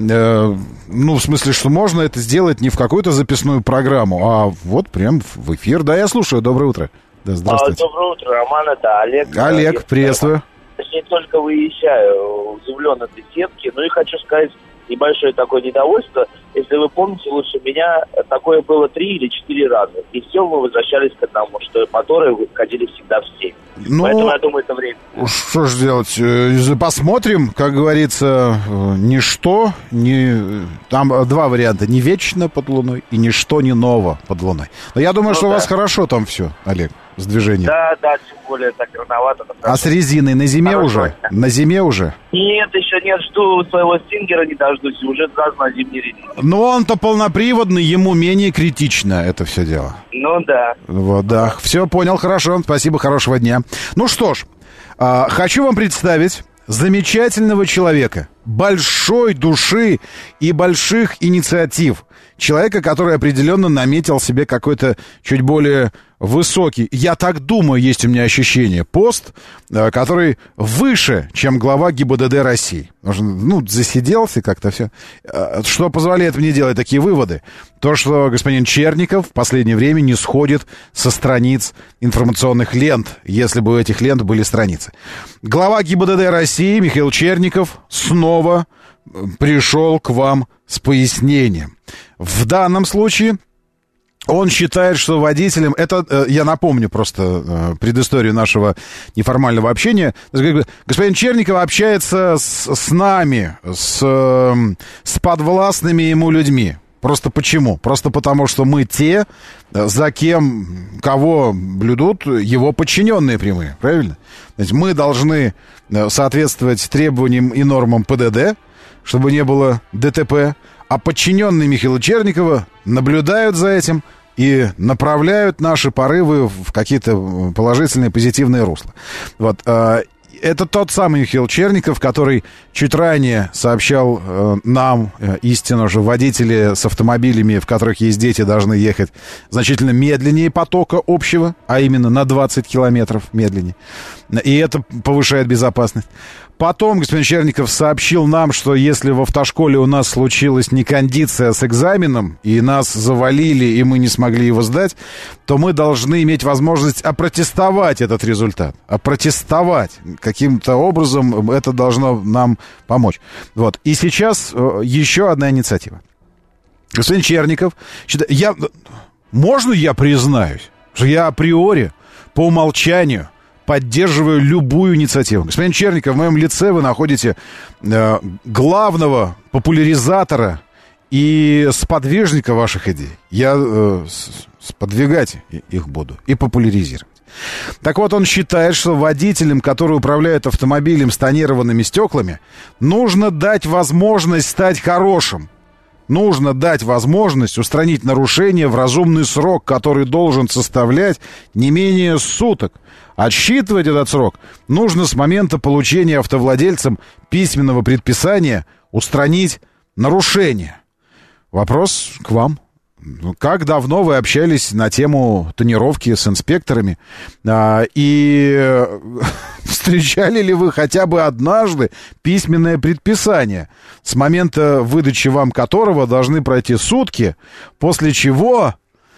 Ну, в смысле, что можно это сделать не в какую-то записную программу, а вот прям в эфир. Да, я слушаю. Доброе утро. Да, здравствуйте. Доброе утро, Роман, это Олег. Олег, приветствую. Не только выезжаю, удивлен этой сетке, но и хочу сказать небольшое такое недовольство. Если вы помните, лучше меня, такое было 3 или 4 раза. И все мы возвращались к одному, что моторы выходили всегда в 7. Ну, поэтому, я думаю, это время. Что же делать? Посмотрим, как говорится, ничто, не... Там 2 варианта. Не вечно под луной и ничто не ново под луной. Но я думаю, что у вас хорошо там все, Олег, с движением. Да, тем более так рановато. А с резиной на зиме уже? На зиме уже? Нет, еще нет. Жду своего Стингера, не дождусь. Уже сразу на зимней резине. Но он-то полноприводный, ему менее критично это все дело. Ну да. Вот, да. Все, понял, хорошо. Спасибо, хорошего дня. Ну что ж, хочу вам представить замечательного человека, большой души и больших инициатив. Человека, который определенно наметил себе какой-то чуть более высокий, я так думаю, есть у меня ощущение, пост, который выше, чем глава ГИБДД России. Ну, засиделся как-то все. Что позволяет мне делать такие выводы? То, что господин Черников в последнее время не сходит со страниц информационных лент, если бы у этих лент были страницы. Глава ГИБДД России Михаил Черников снова пришел к вам с пояснением. В данном случае он считает, что водителем... Это, я напомню просто предысторию нашего неформального общения. Господин Черников общается с нами, с подвластными ему людьми. Просто почему? Просто потому, что мы те, кого блюдут его подчиненные прямые, правильно? То есть мы должны соответствовать требованиям и нормам ПДД, чтобы не было ДТП, а подчиненные Михаила Черникова наблюдают за этим и направляют наши порывы в какие-то положительные, позитивные русла. Вот. Это тот самый Михаил Черников, который чуть ранее сообщал нам истину, что водители с автомобилями, в которых есть дети, должны ехать значительно медленнее потока общего, а именно на 20 километров медленнее. И это повышает безопасность. Потом господин Черников сообщил нам, что если в автошколе у нас случилась некондиция с экзаменом, и нас завалили, и мы не смогли его сдать, то мы должны иметь возможность опротестовать этот результат. Опротестовать. Каким-то образом это должно нам помочь. Вот. И сейчас еще одна инициатива. Господин Черников, можно я признаюсь, что я априори, по умолчанию, поддерживаю любую инициативу. Господин Черников, в моем лице вы находите главного популяризатора и сподвижника ваших идей. Я сподвигать их буду и популяризировать. Так вот, он считает, что водителям, которые управляют автомобилем с тонированными стеклами, нужно дать возможность стать хорошим. Нужно дать возможность устранить нарушение в разумный срок, который должен составлять не менее суток. Отсчитывать этот срок нужно с момента получения автовладельцем письменного предписания устранить нарушение. Вопрос к вам. Как давно вы общались на тему тонировки с инспекторами? И встречали ли вы хотя бы однажды письменное предписание, с момента выдачи вам которого должны пройти сутки, после чего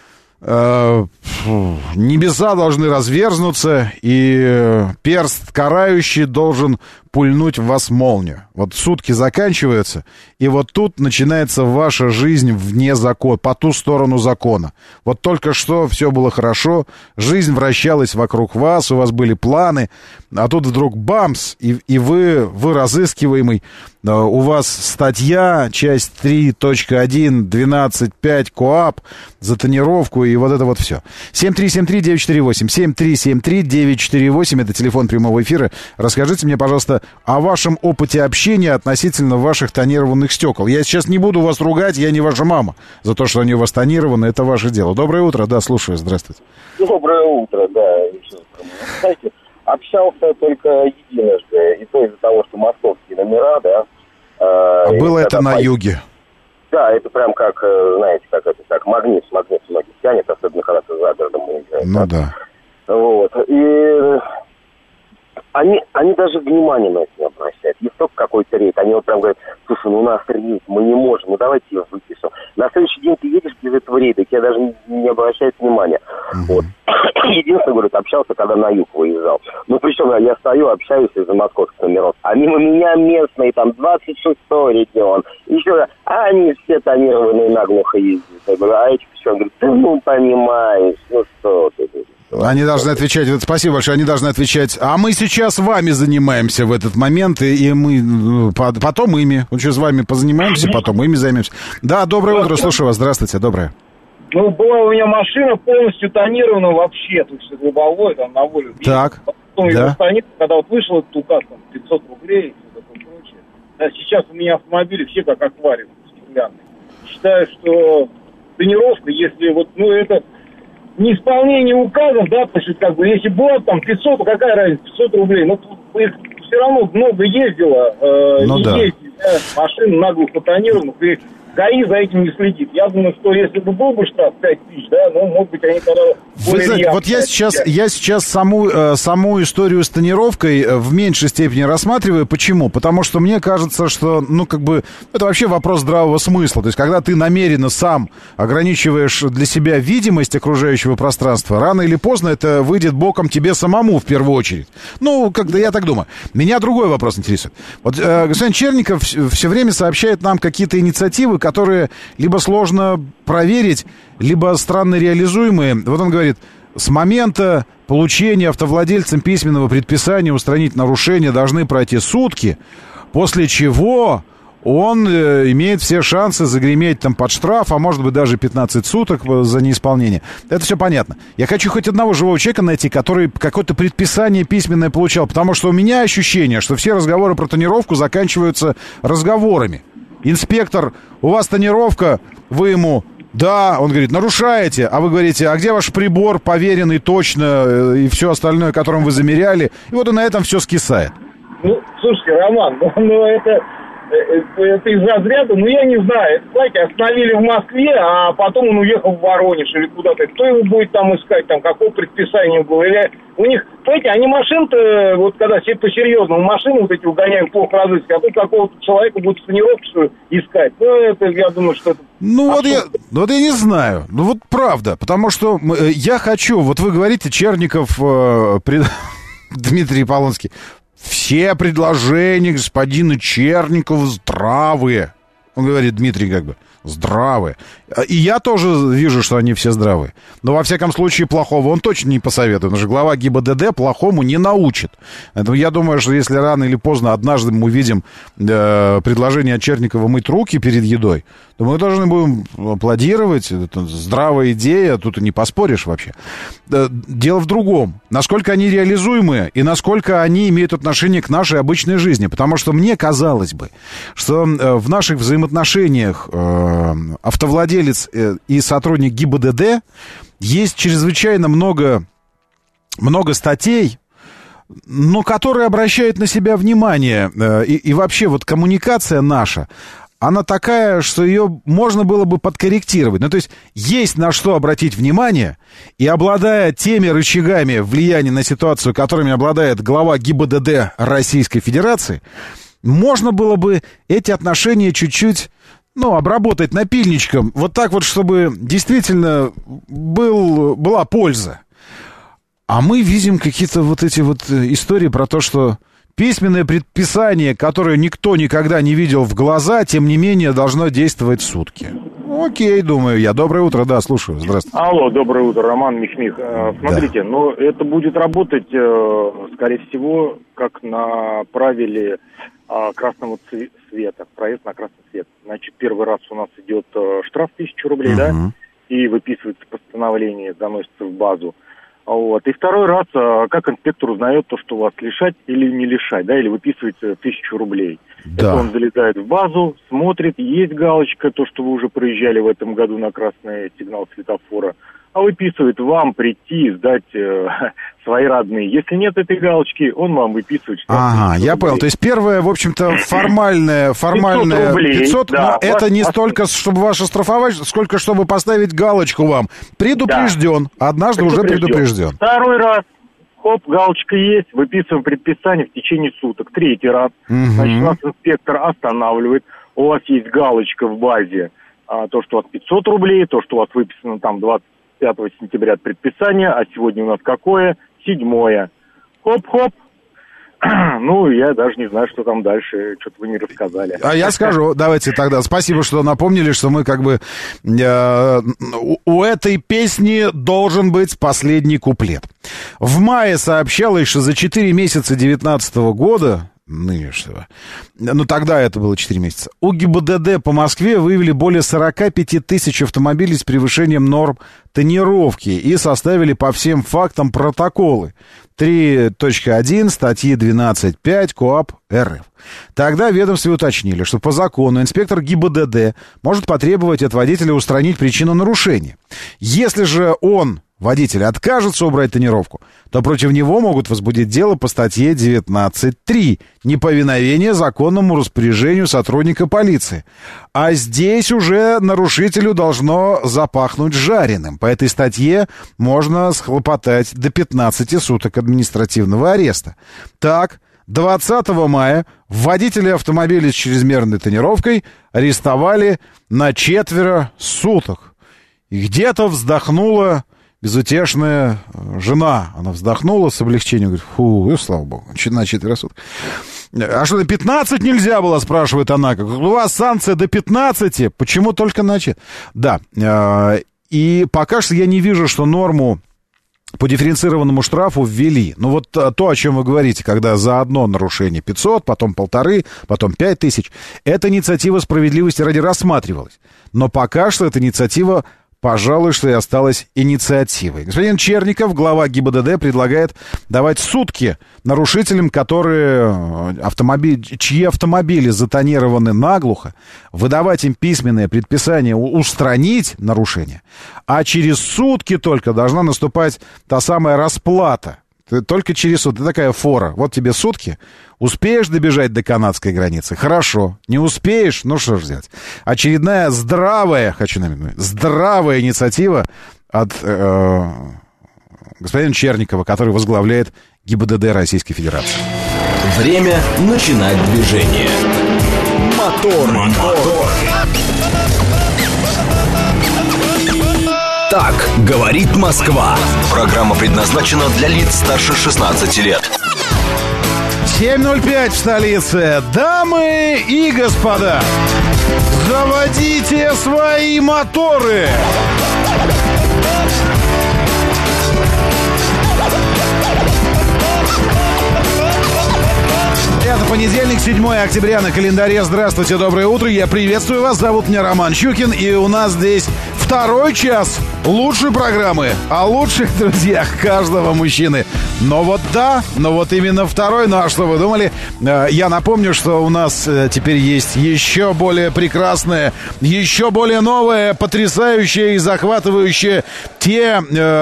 небеса должны разверзнуться, и перст карающий должен пульнуть в вас молнию. Вот сутки заканчиваются, и вот тут начинается ваша жизнь вне закона, по ту сторону закона. Вот только что все было хорошо, жизнь вращалась вокруг вас, у вас были планы, а тут вдруг бамс, и вы разыскиваемый, у вас статья, часть 3.1, 12.5 КоАП за тонировку, и вот это вот все. 7373948, 7373948, это телефон прямого эфира. Расскажите мне, пожалуйста, о вашем опыте общения относительно ваших тонированных стекол. Я сейчас не буду вас ругать, я не ваша мама. За то, что они у вас тонированы, это ваше дело. Доброе утро, да, слушаю, здравствуйте. Доброе утро, да. Знаете, общался только единожды, и то из-за того, что московские номера, да. Было это на юге. Да, это прям как, знаете, как магнит многих тянет, особенно когда ты за городом уезжаешь. Ну да. Вот, и они даже внимания на это не обращают. Есть только какой-то рейд. Они вот прям говорят, слушай, ну у нас рейд, мы не можем, ну давайте ее выпишем. На следующий день ты едешь без этого рейда, тебе даже не обращают внимания. Вот. Единственное, говорит, общался, когда на юг выезжал. Ну причем я стою, общаюсь из-за московских номеров. А мимо меня местные, там 26-й регион. Еще они все тонированные наглухо ездят. Я говорю, а эти что? Он говорит, ты ну понимаешь, ну что ты. Они должны отвечать, спасибо большое, они должны отвечать, а мы сейчас вами занимаемся в этот момент, и мы потом ими, вот сейчас с вами позанимаемся, потом ими займемся. Да, доброе утро, слушаю вас, здравствуйте, доброе. Ну, была у меня машина полностью тонирована вообще, то есть лобовой, там, на волю. Так, потом да. Его станет, когда вот вышел этот указ, там, 500 рублей и все такое прочее. Да, сейчас у меня автомобили все как аквариум стеклянные. Считаю, что тонировка, если вот, ну, это... неисполнение указов, да, то есть, как бы, если было там 500, то какая разница, 500 рублей, но их все равно много ездило, ну, да. ездили, да, машины наглухо тонированных, и ГАИ за этим не следит. Я думаю, что если бы был бы штраф 5 тысяч, да, ну, может быть, они тогда... Вы знаете, вот я сейчас саму историю с тонировкой в меньшей степени рассматриваю. Почему? Потому что мне кажется, что, ну, как бы, это вообще вопрос здравого смысла. То есть, когда ты намеренно сам ограничиваешь для себя видимость окружающего пространства, рано или поздно это выйдет боком тебе самому в первую очередь. Ну, когда я так думаю. Меня другой вопрос интересует. Вот господин Черников все время сообщает нам какие-то инициативы, которые либо сложно проверить, либо странно реализуемые. Вот он говорит, с момента получения автовладельцам письменного предписания устранить нарушения должны пройти сутки, после чего он имеет все шансы загреметь там под штраф, а может быть даже 15 суток за неисполнение. Это все понятно. Я хочу хоть одного живого человека найти, который какое-то предписание письменное получал, потому что у меня ощущение, что все разговоры про тонировку заканчиваются разговорами. Инспектор, у вас тонировка, вы ему... Да, он говорит, нарушаете, а вы говорите, а где ваш прибор, поверенный точно, и все остальное, которым вы замеряли, и вот и на этом все скисает. Ну, слушайте, Роман, ну это из разряда, ну я не знаю, знаете, остановили в Москве, а потом он уехал в Воронеж или куда-то, кто его будет там искать, там, какое предписание было, или у них, знаете, они машин-то, вот когда все по-серьезному, машины вот эти угоняют плохо разыскивать, а тут какого-то человека будет тонировку искать, ну это, я думаю, что это... Ну вот я не знаю, ну вот правда, потому что я хочу, вот вы говорите, Черников, Дмитрий Полонский, все предложения господина Черникова здравые. Он говорит, Дмитрий, как бы, здравые. И я тоже вижу, что они все здравые. Но, во всяком случае, плохого он точно не посоветует. Потому что глава ГИБДД плохому не научит. Поэтому я думаю, что если рано или поздно однажды мы увидим предложение от Черникова мыть руки перед едой, то мы должны будем аплодировать. Это здравая идея, тут и не поспоришь вообще. Дело в другом. Насколько они реализуемы и насколько они имеют отношение к нашей обычной жизни. Потому что мне казалось бы, что в наших взаимоотношениях автовладелец и сотрудник ГИБДД есть чрезвычайно много статей, но которые обращают на себя внимание. И вообще вот коммуникация наша, она такая, что ее можно было бы подкорректировать. Ну, то есть на что обратить внимание, и обладая теми рычагами влияния на ситуацию, которыми обладает глава ГИБДД Российской Федерации, можно было бы эти отношения чуть-чуть, обработать напильничком, вот так вот, чтобы действительно была польза. А мы видим какие-то вот эти вот истории про то, что письменное предписание, которое никто никогда не видел в глаза, тем не менее, должно действовать сутки. Окей, думаю я. Доброе утро, да, слушаю. Здравствуйте. Алло, доброе утро, Роман Михмих. Смотрите, это будет работать, скорее всего, как на правиле красного цвета, проезд на красный свет. Значит, первый раз у нас идет штраф 1000 рублей, да, и выписывается постановление, заносится в базу. Вот. И второй раз, как инспектор узнает то, что вас лишать или не лишать, да, или выписывается 1000 рублей. Да. Это он залезает в базу, смотрит, есть галочка, то, что вы уже проезжали в этом году на красный сигнал светофора, а выписывает вам прийти и сдать свои родные. Если нет этой галочки, он вам выписывает штраф. Ага, я понял. То есть первое, в общем-то, формальное 500, да, но это не столько, чтобы вас оштрафовать, сколько чтобы поставить галочку вам. Предупрежден. Да. Однажды уже предупрежден. Второй раз. Хоп, галочка есть, выписываем предписание в течение суток. Третий раз. Значит, нас инспектор останавливает. У вас есть галочка в базе. То, что у вас 500 рублей, то, что у вас выписано там 25 сентября предписание, а сегодня у нас какое? 7-е. Хоп-хоп. Ну, я даже не знаю, что там дальше, что-то вы не рассказали. А я скажу, давайте тогда, спасибо, что напомнили, что мы как бы... у этой песни должен быть последний куплет. В мае сообщалось, что за 4 месяца 2019 года... нынешнего. Тогда это было 4 месяца. У ГИБДД по Москве выявили более 45 тысяч автомобилей с превышением норм тонировки и составили по всем фактам протоколы. 3.1 статьи 12.5 КоАП РФ. Тогда в ведомстве уточнили, что по закону инспектор ГИБДД может потребовать от водителя устранить причину нарушения. Если же он водитель откажется убрать тонировку, то против него могут возбудить дело по статье 19.3 «Неповиновение законному распоряжению сотрудника полиции». А здесь уже нарушителю должно запахнуть жареным. По этой статье можно схлопотать до 15 суток административного ареста. Так, 20 мая водителя автомобиля с чрезмерной тонировкой арестовали на 4 суток. И где-то вздохнула безутешная жена. Она вздохнула с облегчением, говорит, фу, слава богу, на 4 суток. А что, до 15 нельзя было, спрашивает она. У вас санкция до 15, почему только на 4? Да, и пока что я не вижу, что норму по дифференцированному штрафу ввели. Ну вот то, о чем вы говорите, когда за одно нарушение 500, потом 1500, потом 5000, эта инициатива справедливости ради рассматривалась. Но пока что эта инициатива, пожалуй, что и осталась инициативой. Господин Черников, глава ГИБДД, предлагает давать сутки нарушителям, чьи автомобили затонированы наглухо, выдавать им письменное предписание устранить нарушение, а через сутки только должна наступать та самая расплата. Только через сутки. Это такая фора. Вот тебе сутки. Успеешь добежать до канадской границы? Хорошо. Не успеешь? Ну что ж взять. Очередная здравая, хочу намекнуть, здравая инициатива от господина Черникова, который возглавляет ГИБДД Российской Федерации. Время начинать движение. Мотор. Так говорит Москва. Программа предназначена для лиц старше 16 лет. 7:05 в столице. Дамы и господа, заводите свои моторы. Это понедельник, 7 октября на календаре. Здравствуйте, доброе утро. Я приветствую вас. Зовут меня Роман Щукин. И у нас здесь второй час лучшей программы о лучших друзьях каждого мужчины. Но вот именно второй. Ну а что вы думали? Я напомню, что у нас теперь есть еще более прекрасное, еще более новое, потрясающее и захватывающее те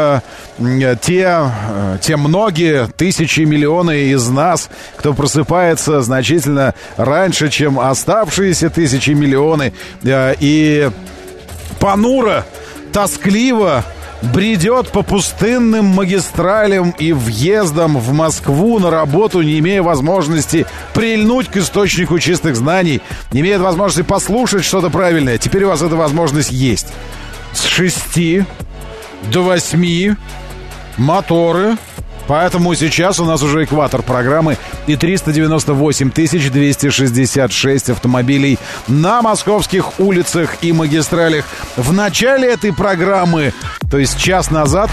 многие тысячи, миллионы из нас, кто просыпается значительно раньше, чем оставшиеся тысячи, миллионы, и понуро, тоскливо бредет по пустынным магистралям и въездам в Москву на работу, не имея возможности прильнуть к источнику чистых знаний, не имеет возможности послушать что-то правильное. Теперь у вас эта возможность есть. С 6 до 8 моторы. Поэтому сейчас у нас уже экватор программы и 398 266 автомобилей на московских улицах и магистралях. В начале этой программы, то есть час назад,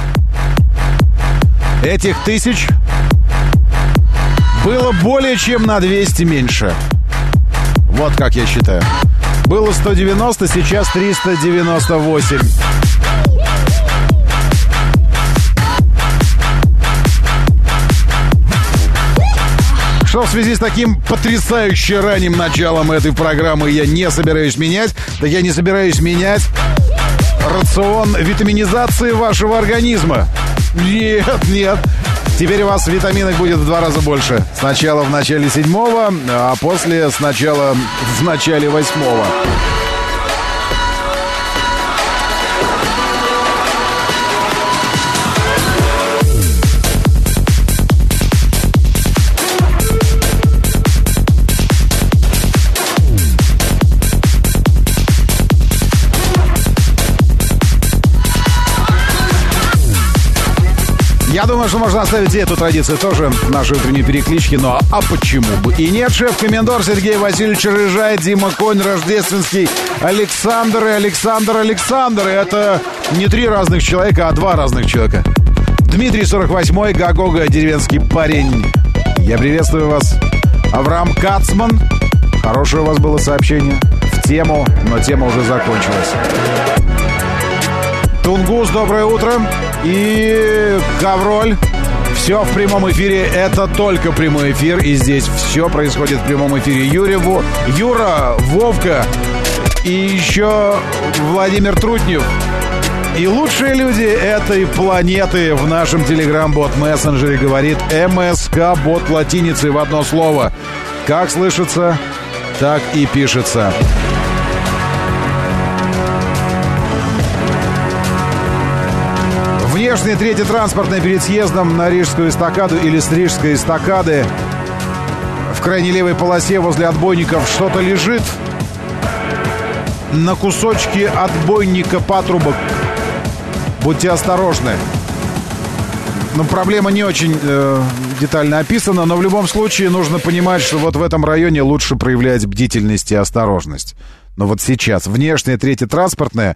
этих тысяч было более чем на 200 меньше. Вот как я считаю. Было 190, сейчас 398. Что в связи с таким потрясающе ранним началом этой программы я не собираюсь менять, так я не собираюсь менять рацион витаминизации вашего организма. Нет. Теперь у вас витаминок будет в 2 раза больше. Сначала в начале 7-го, а после сначала в начале 8-го. Я думаю, что можно оставить и эту традицию тоже, наши утренние переклички, но а почему бы и нет? Шеф-комендор Сергей Васильевич Рыжай, Дима Конь, Рождественский, Александр и Александр. Это не 3 разных человека, а 2 разных человека. Дмитрий 48-й, Гагога, деревенский парень. Я приветствую вас. Авраам Кацман. Хорошее у вас было сообщение. В тему, но тема уже закончилась. Тунгус, доброе утро. И Гавроль. Все в прямом эфире. Это только прямой эфир. И здесь все происходит в прямом эфире. Юра, Вовка. И еще Владимир Трутнев. И лучшие люди этой планеты в нашем Telegram-бот-мессенджере говорит МСК-бот латиницей в одно слово. Как слышится, так и пишется. Внешняя третья транспортная перед съездом на Рижскую эстакаду или с Рижской эстакады. В крайней левой полосе возле отбойников что-то лежит. На кусочке отбойника патрубок. Будьте осторожны. Ну, проблема не очень детально описана, но в любом случае нужно понимать, что вот в этом районе лучше проявлять бдительность и осторожность. Но вот сейчас внешняя третья транспортная,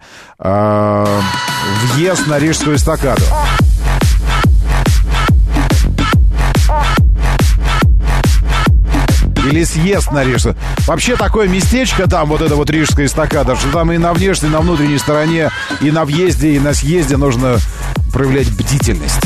въезд на Рижскую эстакаду. Или съезд на Рижскую. Вообще такое местечко там, вот это вот Рижская эстакада, что там и на внешней, и на внутренней стороне, и на въезде, и на съезде нужно проявлять бдительность.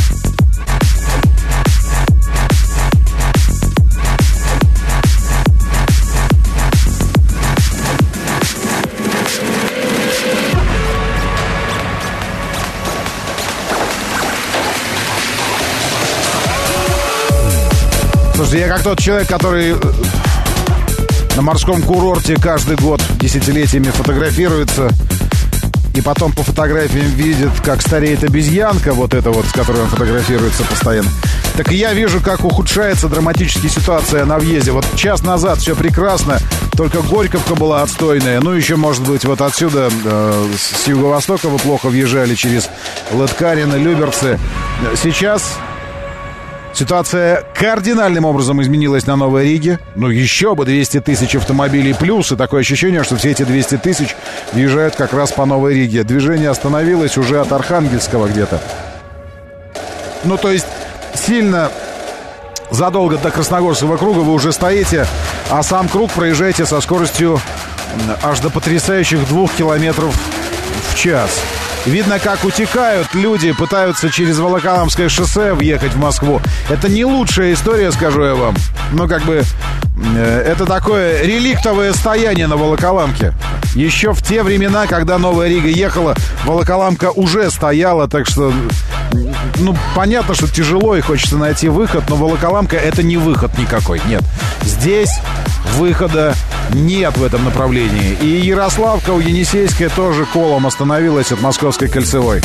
Слушайте, я как тот человек, который на морском курорте каждый год десятилетиями фотографируется и потом по фотографиям видит, как стареет обезьянка, вот эта вот, с которой он фотографируется постоянно. Так и я вижу, как ухудшается драматически ситуация на въезде. Вот час назад все прекрасно, только Горьковка была отстойная. Ну, еще, может быть, вот отсюда, с юго-востока вы плохо въезжали через Лыткарино, Люберцы. Сейчас ситуация кардинальным образом изменилась на Новой Риге. Ну, еще бы 200 тысяч автомобилей плюс. И такое ощущение, что все эти 200 тысяч въезжают как раз по Новой Риге. Движение остановилось уже от Архангельского где-то. Ну, то есть сильно задолго до Красногорского круга вы уже стоите, а сам круг проезжаете со скоростью аж до потрясающих 2 километров в час. Видно, как утекают люди, пытаются через Волоколамское шоссе въехать в Москву. Это не лучшая история, скажу я вам. Ну, как бы, это такое реликтовое стояние на Волоколамке. Еще в те времена, когда Новая Рига ехала, Волоколамка уже стояла, так что, ну, понятно, что тяжело и хочется найти выход, но Волоколамка — это не выход никакой, нет. Здесь выхода нет в этом направлении. И Ярославка у Енисейской тоже колом остановилась от Московской кольцевой.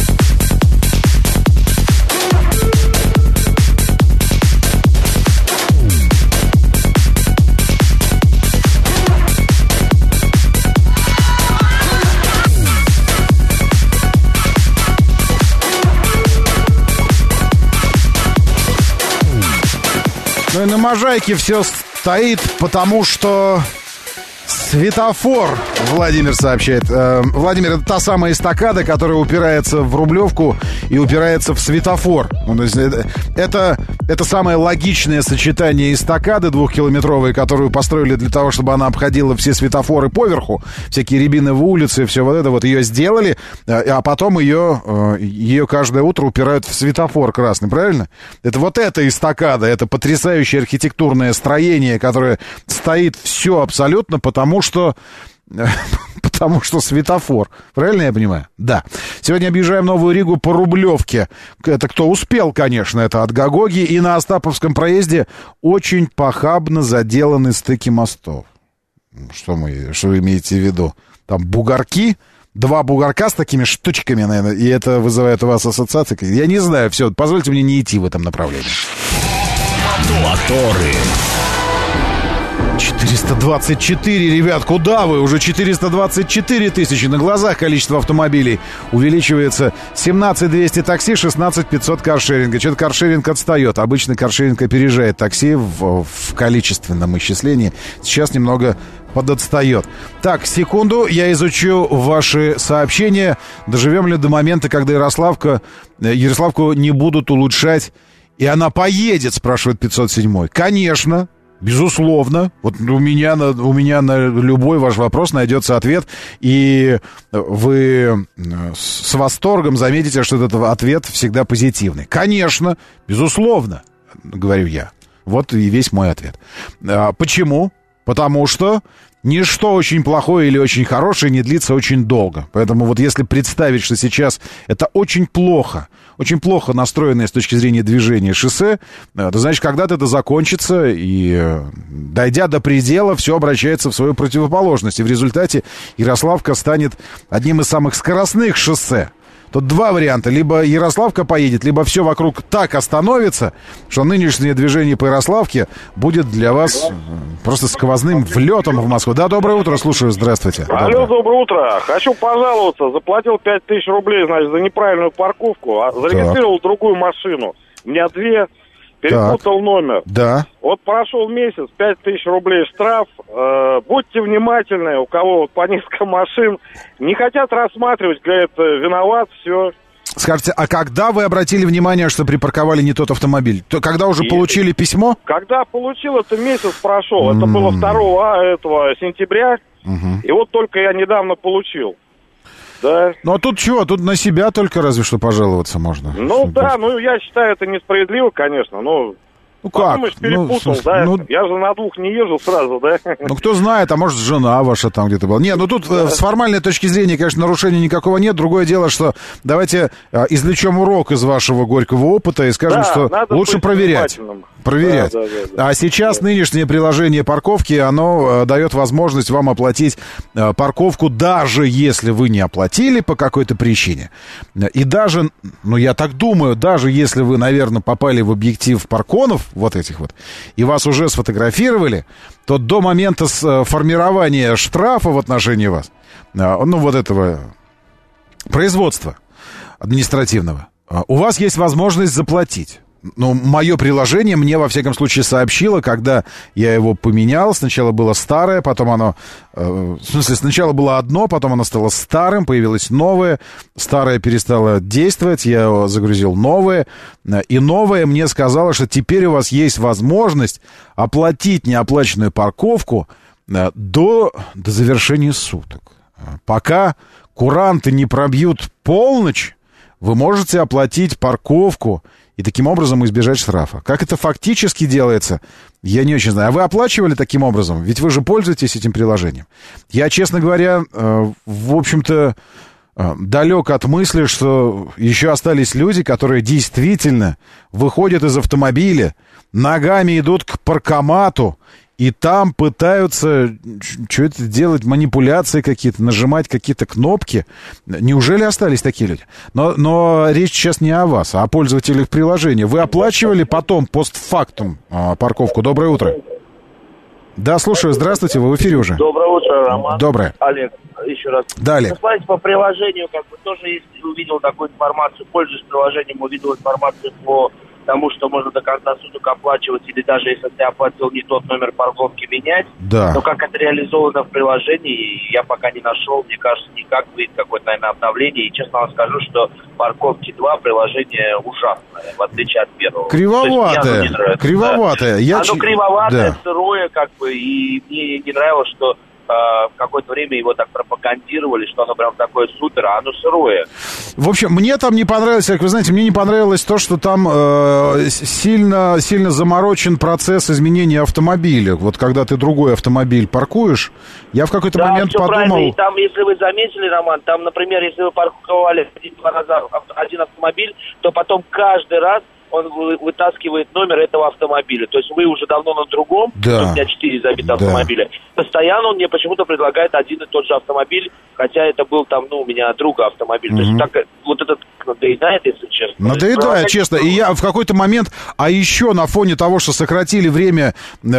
Ну и на Можайке все стоит, потому что светофор, Владимир сообщает. Владимир, это та самая эстакада, которая упирается в Рублевку и упирается в светофор. Это самое логичное сочетание эстакады 2-километровой, которую построили для того, чтобы она обходила все светофоры поверху, всякие Рябиновые улицы, все вот это вот. Ее сделали, а потом ее каждое утро упирают в светофор красный, правильно? Это вот эта эстакада, это потрясающее архитектурное строение, которое стоит все абсолютно, потому что светофор. Правильно я понимаю? Да. Сегодня объезжаем Новую Ригу по Рублевке. Это кто успел, конечно, это от Гагоги. И на Остаповском проезде очень похабно заделаны стыки мостов. Что вы имеете в виду? Там бугорки? 2 бугорка с такими штучками, наверное, и это вызывает у вас ассоциации? Я не знаю. Все, позвольте мне не идти в этом направлении. Моторы. 424, ребят, куда вы? Уже 424 тысячи. На глазах количество автомобилей увеличивается. 17 200 такси, 16 500 каршеринга. Что-то каршеринг отстает. Обычно каршеринг опережает такси в количественном исчислении. Сейчас немного подотстает. Так, секунду, я изучу ваши сообщения. Доживем ли до момента, когда Ярославку не будут улучшать, и она поедет, спрашивает 507. Конечно. Безусловно. Вот у меня на любой ваш вопрос найдется ответ, и вы с восторгом заметите, что этот ответ всегда позитивный. Конечно, безусловно, говорю я. Вот и весь мой ответ. Почему? Потому что Ничто очень плохое или очень хорошее не длится очень долго. Поэтому вот если представить, что сейчас это очень плохо настроенное с точки зрения движения шоссе, то значит, когда-то это закончится, и, дойдя до предела, все обращается в свою противоположность. И в результате Ярославка станет одним из самых скоростных шоссе. Тут два варианта. Либо Ярославка поедет, либо все вокруг так остановится, что нынешнее движение по Ярославке будет для вас просто сквозным влетом в Москву. Да, доброе утро, слушаю, здравствуйте. Алло, доброе утро. Хочу пожаловаться. Заплатил 5000 рублей, значит, за неправильную парковку, а зарегистрировал другую машину. У меня две, перепутал номер. Да. Вот прошел месяц, 5000 рублей штраф. Будьте внимательны, у кого вот по несколько машин. Не хотят рассматривать, говорят, виноват, все. Скажите, а когда вы обратили внимание, что припарковали не тот автомобиль? То, когда уже получили письмо? Когда получил, это месяц прошел. Это было 2 сентября. И вот только я недавно получил. Да. Ну, а тут чего? Тут на себя только разве что пожаловаться можно. Ну, да, я считаю, это несправедливо, конечно, но... Ну как? Думаешь, перепутал, да? Я же на двух не езжу сразу, да? Ну, кто знает, а может, жена ваша там где-то была. Нет, ну тут с формальной точки зрения, конечно, нарушения никакого нет. Другое дело, что давайте извлечем урок из вашего горького опыта и скажем, что лучше проверять. Проверять. Да. А сейчас нынешнее приложение парковки, оно дает возможность вам оплатить парковку, даже если вы не оплатили по какой-то причине. И даже, я так думаю, даже если вы, наверное, попали в объектив парконов, вот этих вот, и вас уже сфотографировали, то до момента формирования штрафа в отношении вас, вот этого производства административного, у вас есть возможность заплатить. Мое приложение мне, во всяком случае, сообщило, когда я его поменял. Сначала было старое, потом оно... сначала было одно, потом оно стало старым, появилось новое. Старое перестало действовать, я загрузил новое. И новое мне сказало, что теперь у вас есть возможность оплатить неоплаченную парковку до завершения суток. Пока куранты не пробьют полночь, вы можете оплатить парковку и таким образом избежать штрафа. Как это фактически делается, я не очень знаю. А вы оплачивали таким образом? Ведь вы же пользуетесь этим приложением. Я, честно говоря, в общем-то, далек от мысли, что еще остались люди, которые действительно выходят из автомобиля, ногами идут к паркомату, и там пытаются что-то делать, манипуляции какие-то, нажимать какие-то кнопки. Неужели остались такие люди? Но речь сейчас не о вас, а о пользователях приложения. Вы оплачивали потом, постфактум, парковку? Доброе утро. Да, слушаю. Здравствуйте, вы в эфире уже. Доброе утро, Роман. Доброе. Олег, еще раз. Далее. Смотрите, по приложению, тоже, если увидел такую информацию, пользуясь приложением, увидел информацию по тому, что можно до конца суток оплачивать, или даже если ты оплатил не тот номер парковки, менять. Да. Но как это реализовано в приложении, я пока не нашел. Мне кажется, никак будет какое-то, наверное, обновление. И честно вам скажу, что парковки 2 приложение ужасное, в отличие от первого. Кривоватое. Кривоватое. Да. Оно кривоватое, сырое, и мне не нравилось, что в какое-то время его так пропагандировали, что оно прям такое супер, а оно сырое. В общем, мне там не понравилось, как вы знаете, мне не понравилось то, что там сильно заморочен процесс изменения автомобиля. Вот когда ты другой автомобиль паркуешь, я в какой-то момент подумал... Правильно. И там, если вы заметили, Роман, там, например, если вы парковали 1-2 раза один автомобиль, то потом каждый раз он вытаскивает номер этого автомобиля. То есть вы уже давно на другом, да. У меня 4 забиты автомобиля. Постоянно он мне почему-то предлагает один и тот же автомобиль, хотя это был там, у меня друга автомобиль. То есть так вот этот надоедает, если честно. Надоедает, честно. И я в какой-то момент, а еще на фоне того, что сократили время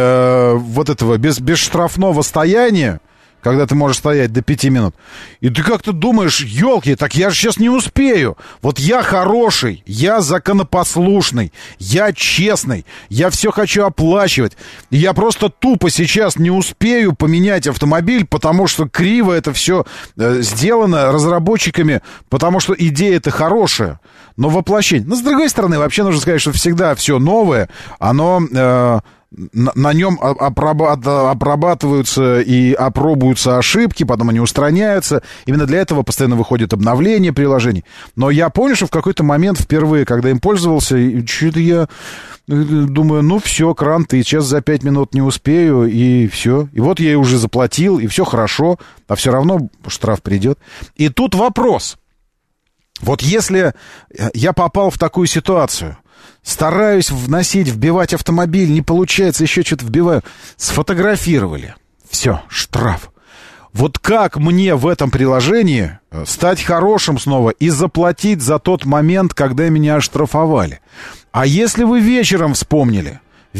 вот этого бесштрафного стояния, когда ты можешь стоять до 5 минут. И ты как-то думаешь, елки, так я же сейчас не успею. Вот я хороший, я законопослушный, я честный, я все хочу оплачивать. И я просто тупо сейчас не успею поменять автомобиль, потому что криво это все сделано разработчиками, потому что идея-то хорошая. но воплощение. Но, с другой стороны, вообще нужно сказать, что всегда все новое, оно... на нем обрабатываются и опробуются ошибки, потом они устраняются. Именно для этого постоянно выходит обновление приложений. Но я понял, что в какой-то момент впервые, когда им пользовался, что-то я думаю, ну все, кранты, сейчас за 5 минут не успею, и все. И вот я уже заплатил, и все хорошо, а все равно штраф придет. И тут вопрос. Вот если я попал в такую ситуацию, стараюсь вбивать автомобиль, не получается, еще что-то вбиваю. Сфотографировали. Все, штраф. Вот как мне в этом приложении стать хорошим снова и заплатить за тот момент, когда меня оштрафовали? А если вы вечером вспомнили,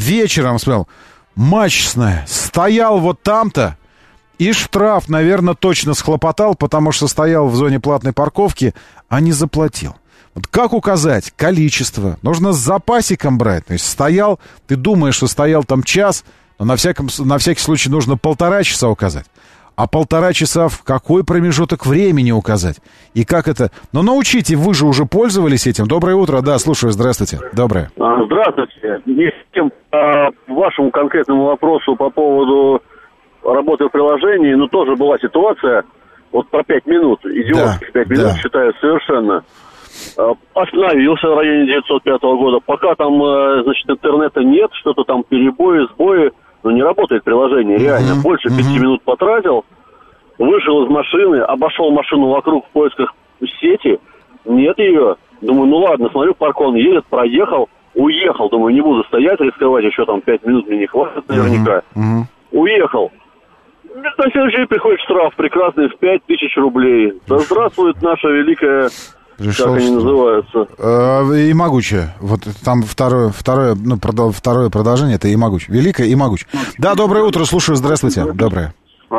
матчная, стоял вот там-то, и штраф, наверное, точно схлопотал, потому что стоял в зоне платной парковки, а не заплатил. Вот как указать количество? Нужно с запасиком брать. То есть стоял, ты думаешь, что стоял там час, но на всякий случай нужно 1,5 часа указать. А 1,5 часа в какой промежуток времени указать? И как это? Ну, научите, вы же уже пользовались этим. Доброе утро, да, слушаю, здравствуйте. Доброе. Здравствуйте. По вашему конкретному вопросу по поводу работы в приложении, тоже была ситуация, вот про 5 минут, идиотских 5 минут, считаю, совершенно... Остановился в районе 905 года. Пока там, интернета нет, что-то там перебои, сбои, но не работает приложение, реально. Больше 5 минут потратил, вышел из машины, обошел машину вокруг в поисках сети, нет ее. Думаю, ладно, смотрю, паркон едет, проехал, уехал. Думаю, не буду стоять, рисковать, еще там 5 минут мне не хватит наверняка. Уехал. На следующий день приходит штраф прекрасный в 5000 рублей. Да здравствует наша великая... Как они называются? Имагучая. Вот там второе продолжение, это Имагучая. Великая Имагучая. Да, доброе утро, слушаю, здравствуйте. Доброе.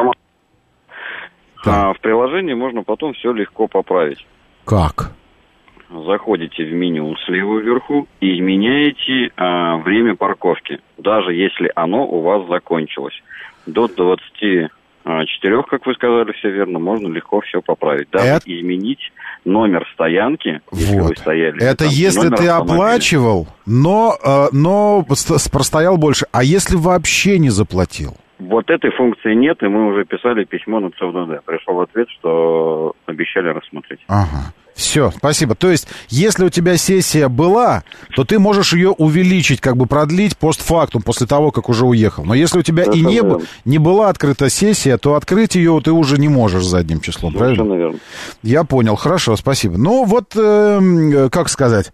В приложении можно потом все легко поправить. Как? Заходите в меню слева вверху и изменяете время парковки, даже если оно у вас закончилось. До 24, как вы сказали, все верно, можно легко все поправить. Даже изменить номер стоянки, если вы стояли. Это если ты оплачивал, но простоял больше. А если вообще не заплатил? Вот этой функции нет, и мы уже писали письмо на ЦУДД. Пришел ответ, что обещали рассмотреть. Ага. Все, спасибо. То есть, если у тебя сессия была, то ты можешь ее увеличить, продлить постфактум, после того, как уже уехал. Но если у тебя и не была открыта сессия, то открыть ее ты уже не можешь задним числом, правильно? Совершенно верно. Я понял, хорошо, спасибо. Ну, вот, как сказать...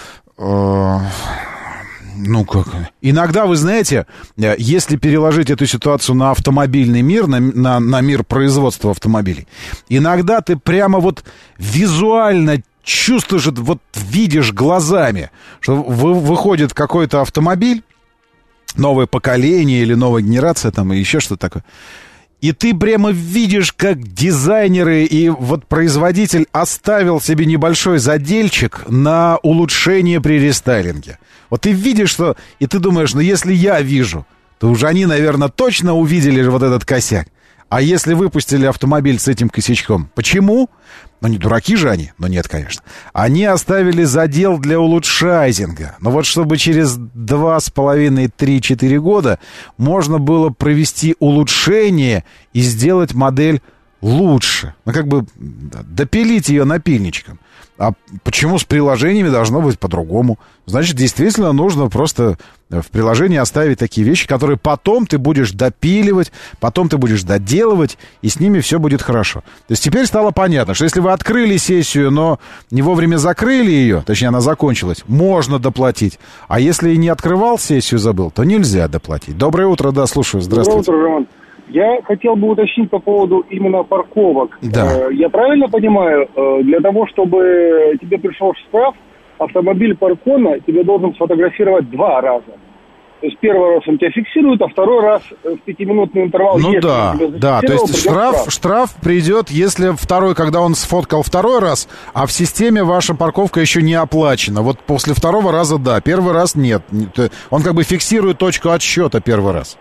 Иногда, вы знаете, если переложить эту ситуацию на автомобильный мир, на мир производства автомобилей, иногда ты прямо визуально чувствуешь, видишь глазами, что выходит какой-то автомобиль, новое поколение или новая генерация, и еще что-то такое. И ты прямо видишь, как дизайнеры и производитель оставил себе небольшой задельчик на улучшение при рестайлинге. Вот ты видишь, что... И ты думаешь, если я вижу, то уже они, наверное, точно увидели этот косяк. А если выпустили автомобиль с этим косячком? Почему? Не дураки же они. Нет, конечно. Они оставили задел для улучшайзинга. Но чтобы через 2,5-3-4 года можно было провести улучшение и сделать модель лучше. Допилить ее напильничком. А почему с приложениями должно быть по-другому? Значит, действительно нужно просто в приложении оставить такие вещи, которые потом ты будешь допиливать, потом ты будешь доделывать, и с ними все будет хорошо. То есть теперь стало понятно, что если вы открыли сессию, но не вовремя закрыли ее, точнее, она закончилась, можно доплатить. А если не открывал сессию, забыл, то нельзя доплатить. Доброе утро, да, слушаю, здравствуйте. Доброе утро, Роман. Я хотел бы уточнить по поводу именно парковок. Да. Я правильно понимаю, для того, чтобы тебе пришел штраф, автомобиль паркона тебе должен сфотографировать 2 раза. То есть первый раз он тебя фиксирует, а второй раз в 5-минутный интервал. Да, то есть штраф придет, если когда он сфоткал второй раз, а в системе ваша парковка еще не оплачена. После второго раза, да, первый раз нет. Он фиксирует точку отсчета первый раз.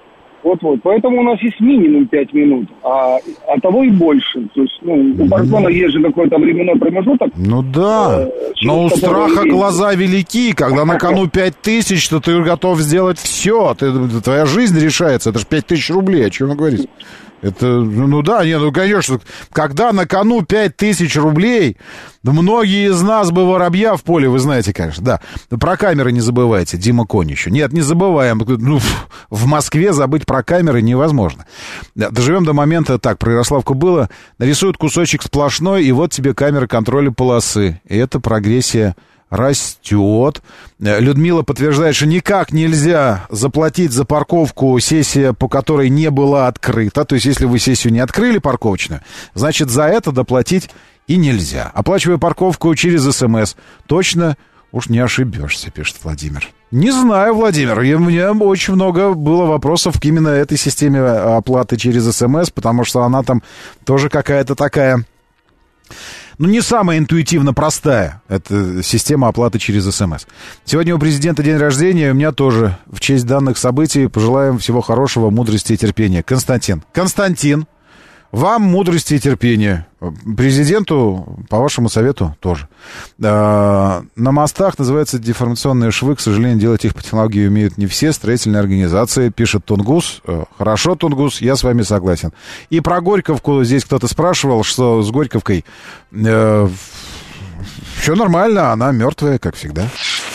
Вот. Поэтому у нас есть минимум 5 минут, а того и больше. То есть, у паркона есть же какой-то временной промежуток. Ну да, но у страха глаза велики. Когда на кону 5000, то ты готов сделать все. Твоя жизнь решается. Это же 5000 рублей, о чем вы говорите? Это, конечно, когда на кону 5000 рублей, да многие из нас бы воробья в поле, вы знаете, конечно, да. Про камеры не забывайте, Дима Конищу. Нет, не забываем. В Москве забыть про камеры невозможно. Доживем до момента, так, про Ярославку было, нарисуют кусочек сплошной, и вот тебе камера контроля полосы. И это прогрессия растет. Людмила подтверждает, что никак нельзя заплатить за парковку, сессия по которой не была открыта. То есть, если вы сессию не открыли парковочную, значит, за это доплатить и нельзя. Оплачивая парковку через СМС, точно уж не ошибешься, пишет Владимир. Не знаю, Владимир, у меня очень много было вопросов к именно этой системе оплаты через СМС, потому что она там тоже какая-то такая... не самая интуитивно простая. Это система оплаты через СМС. Сегодня у президента день рождения, у меня тоже. В честь данных событий пожелаем всего хорошего, мудрости и терпения. Константин, вам мудрости и терпения. Президенту, по вашему совету, тоже. На мостах называются деформационные швы. К сожалению, делать их по технологии умеют не все строительные организации, пишет Тунгус. Хорошо, Тунгус, я с вами согласен. И про Горьковку здесь кто-то спрашивал, что с Горьковкой все нормально, она мертвая, как всегда.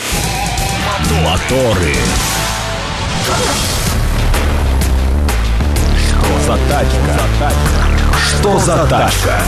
Моторы. Что за тачка? Что за тачка?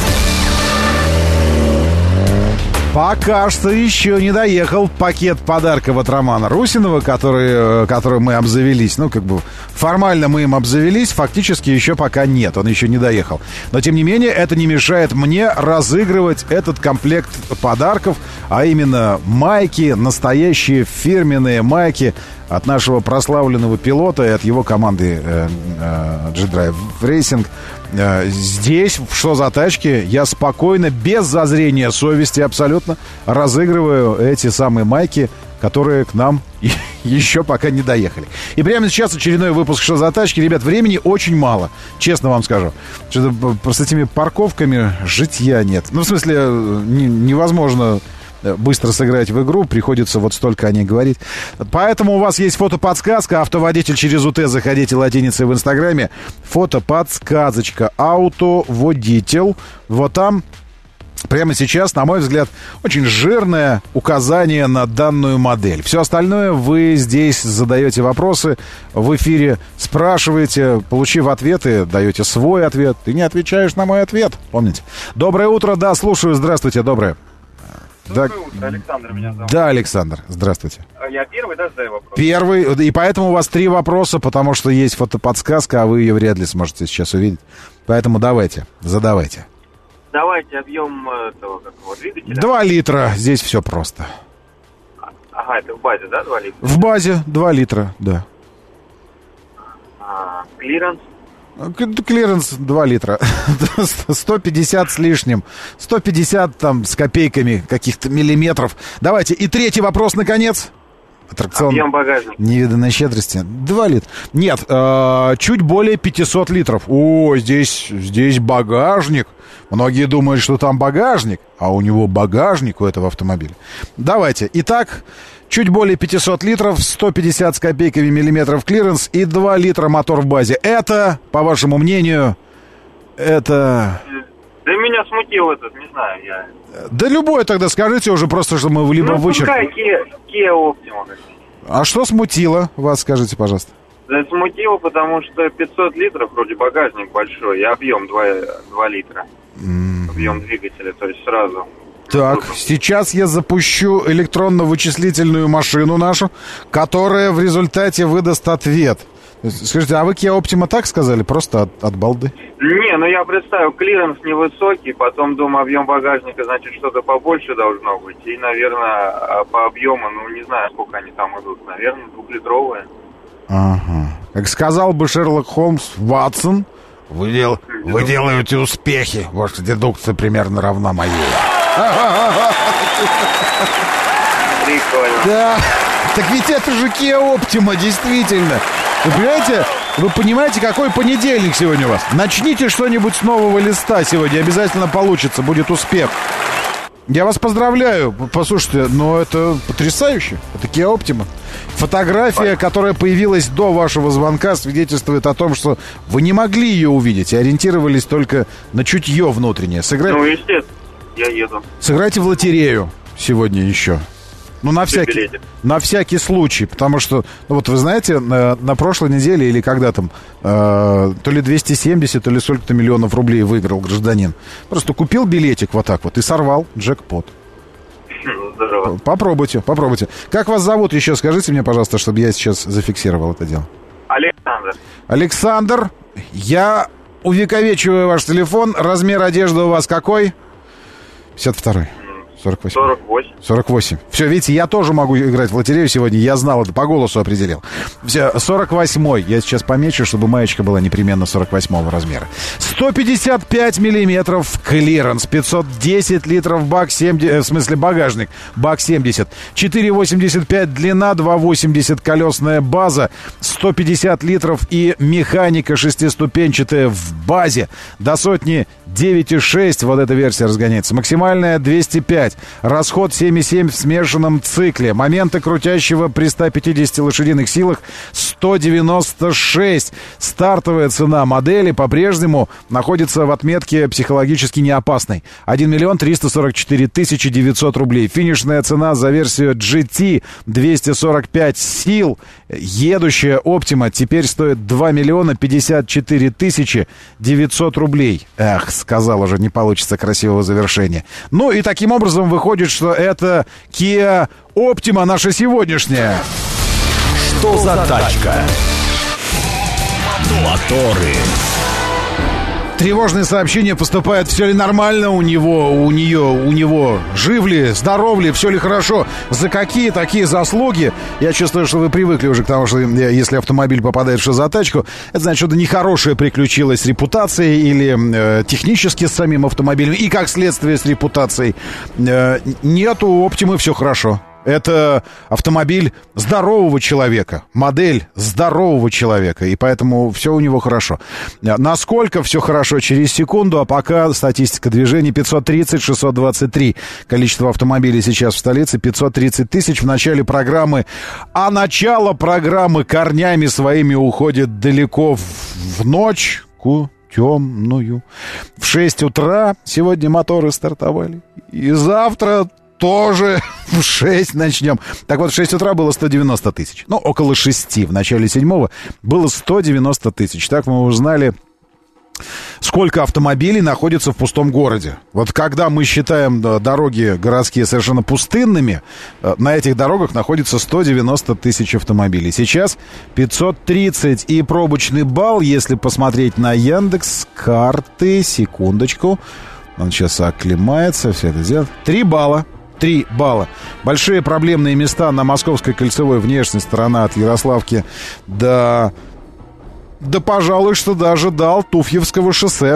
Пока что еще не доехал пакет подарков от Романа Русинова, который мы обзавелись. Формально мы им обзавелись, фактически еще пока нет, он еще не доехал. Но, тем не менее, это не мешает мне разыгрывать этот комплект подарков, а именно майки, настоящие фирменные майки от нашего прославленного пилота и от его команды G-Drive Racing. Здесь, в «Что за тачки», я спокойно, без зазрения совести абсолютно разыгрываю эти самые майки, которые к нам еще пока не доехали. И прямо сейчас очередной выпуск «Что за тачки». Ребят, времени очень мало, честно вам скажу. Что-то с этими парковками житья нет. В смысле, невозможно быстро сыграть в игру, приходится вот столько о ней говорить. Поэтому у вас есть фотоподсказка. Автоводитель через УТ, заходите латиницей в Инстаграме. Фотоподсказочка. Автоводитель. Вот там прямо сейчас, на мой взгляд, очень жирное указание на данную модель. Все остальное вы здесь задаете вопросы, в эфире спрашиваете, получив ответы, даете свой ответ. Ты не отвечаешь на мой ответ, помните? Доброе утро, да, слушаю, здравствуйте, доброе. Доброе утро, Александр меня зовут. Да, Александр, здравствуйте. Я первый, да, задаю вопрос? Первый, и поэтому у вас 3 вопроса, потому что есть фотоподсказка, а вы ее вряд ли сможете сейчас увидеть. Поэтому давайте, задавайте. Давайте объем этого двигателя. 2 литра, здесь все просто. Ага, это в базе, да, 2 литра? В базе 2 литра, да. Клиренс? Клиренс 2 литра. 150 с лишним. 150 там с копейками каких-то миллиметров. Давайте, и 3-й вопрос, наконец. Аттракцион. Объем багажника. Невиданной щедрости. 2 литра. Нет, чуть более 500 литров. О, здесь багажник. Многие думают, что там багажник, а у него багажник у этого автомобиля. Давайте. Итак, чуть более 500 литров, 150 с копейками миллиметров клиренс и 2 литра мотор в базе. Это, по вашему мнению, это... Да меня смутил этот, не знаю, я... Да любой тогда скажите уже, просто что мы либо вычеркнем. Kia Optima. А что смутило вас, скажите, пожалуйста? Да смутило, потому что 500 литров, вроде багажник большой, и объем 2 литра. Объем двигателя, то есть сразу. Так, сейчас я запущу электронно-вычислительную машину нашу, которая в результате выдаст ответ. Скажите, а вы Kia Optima так сказали? Просто от балды? Не, ну я представил, клиренс невысокий, потом думаю, объем багажника, значит, что-то побольше должно быть. И, наверное, по объему, не знаю, сколько они там идут, наверное, 2-литровые. Ага. Как сказал бы Шерлок Холмс, Ватсон, вы делаете успехи. Ваша дедукция примерно равна моей. Прикольно. Да, так ведь это же Kia Optima, действительно. Вы понимаете, Вы понимаете, какой понедельник сегодня у вас? Начните что-нибудь с нового листа сегодня, обязательно получится, будет успех. Я вас поздравляю. Послушайте, но это потрясающе. Это Kia Optima. Фотография, которая появилась до вашего звонка, свидетельствует о том, что вы не могли ее увидеть и ориентировались только на чутье внутреннее. Ну, естественно, я еду. Сыграйте в лотерею сегодня еще. Ну, на всякий случай, потому что, ну, вот вы знаете, на прошлой неделе или когда там, то ли 270, то ли сколько-то миллионов рублей выиграл гражданин. Просто купил билетик вот так вот и сорвал джекпот. Здорово. Попробуйте. Как вас зовут еще? Скажите мне, пожалуйста, чтобы я сейчас зафиксировал это дело. Александр, я увековечиваю ваш телефон. Размер одежды у вас какой? 52-й. 48. Все, видите, я тоже могу играть в лотерею сегодня. Я знал это, по голосу определил. Все, 48-й. Я сейчас помечу, чтобы маечка была непременно 48-го размера. 155 миллиметров клиренс. 510 литров бак 70... В смысле багажник. Бак 70. 4,85 длина, 2,80 колесная база. 150 литров и механика шестиступенчатая в базе. До сотни 9,6. Вот эта версия разгоняется. Максимальная 205. Расход 7,7 в смешанном цикле. Моменты крутящего при 150 лошадиных силах 196. Стартовая цена модели по-прежнему находится в отметке психологически неопасной. 1 миллион 344 тысячи 900 рублей. Финишная цена за версию GT 245 сил. Едущая Optima теперь стоит 2 миллиона 54 тысячи 900 рублей. Эх, сказал уже, не получится красивого завершения. Ну и таким образом выходит, что это Kia Optima наша сегодняшняя. Что за тачка? Моторы. Тревожные сообщения поступают. Все ли нормально у него? Жив ли, здоров ли, все ли хорошо? За какие такие заслуги? Я чувствую, что вы привыкли уже к тому, что если автомобиль попадает в шизотачку, это значит, что-то нехорошее приключилось с репутацией или технически с самим автомобилем. И как следствие с репутацией. Нет, у Optima все хорошо. Это автомобиль здорового человека, модель здорового человека, и поэтому все у него хорошо. Насколько все хорошо, через секунду, а пока статистика движений 530-623. Количество автомобилей сейчас в столице 530 тысяч в начале программы, а начало программы корнями своими уходит далеко в ночь, темную. В 6 утра сегодня моторы стартовали, и завтра тоже в 6 начнем. Так вот, в 6 утра было 190 тысяч. Ну, около 6. В начале 7-го было 190 тысяч. Так мы узнали, сколько автомобилей находится в пустом городе. Вот когда мы считаем дороги городские совершенно пустынными, на этих дорогах находится 190 тысяч автомобилей. Сейчас 530. И пробочный балл, если посмотреть на Яндекс.Карты, секундочку, он сейчас оклемается, все это делает. 3 балла. 3 балла. Большие проблемные места на Московской кольцевой, внешняя сторона от Ярославки до, пожалуй, что даже до Алтуфьевского шоссе.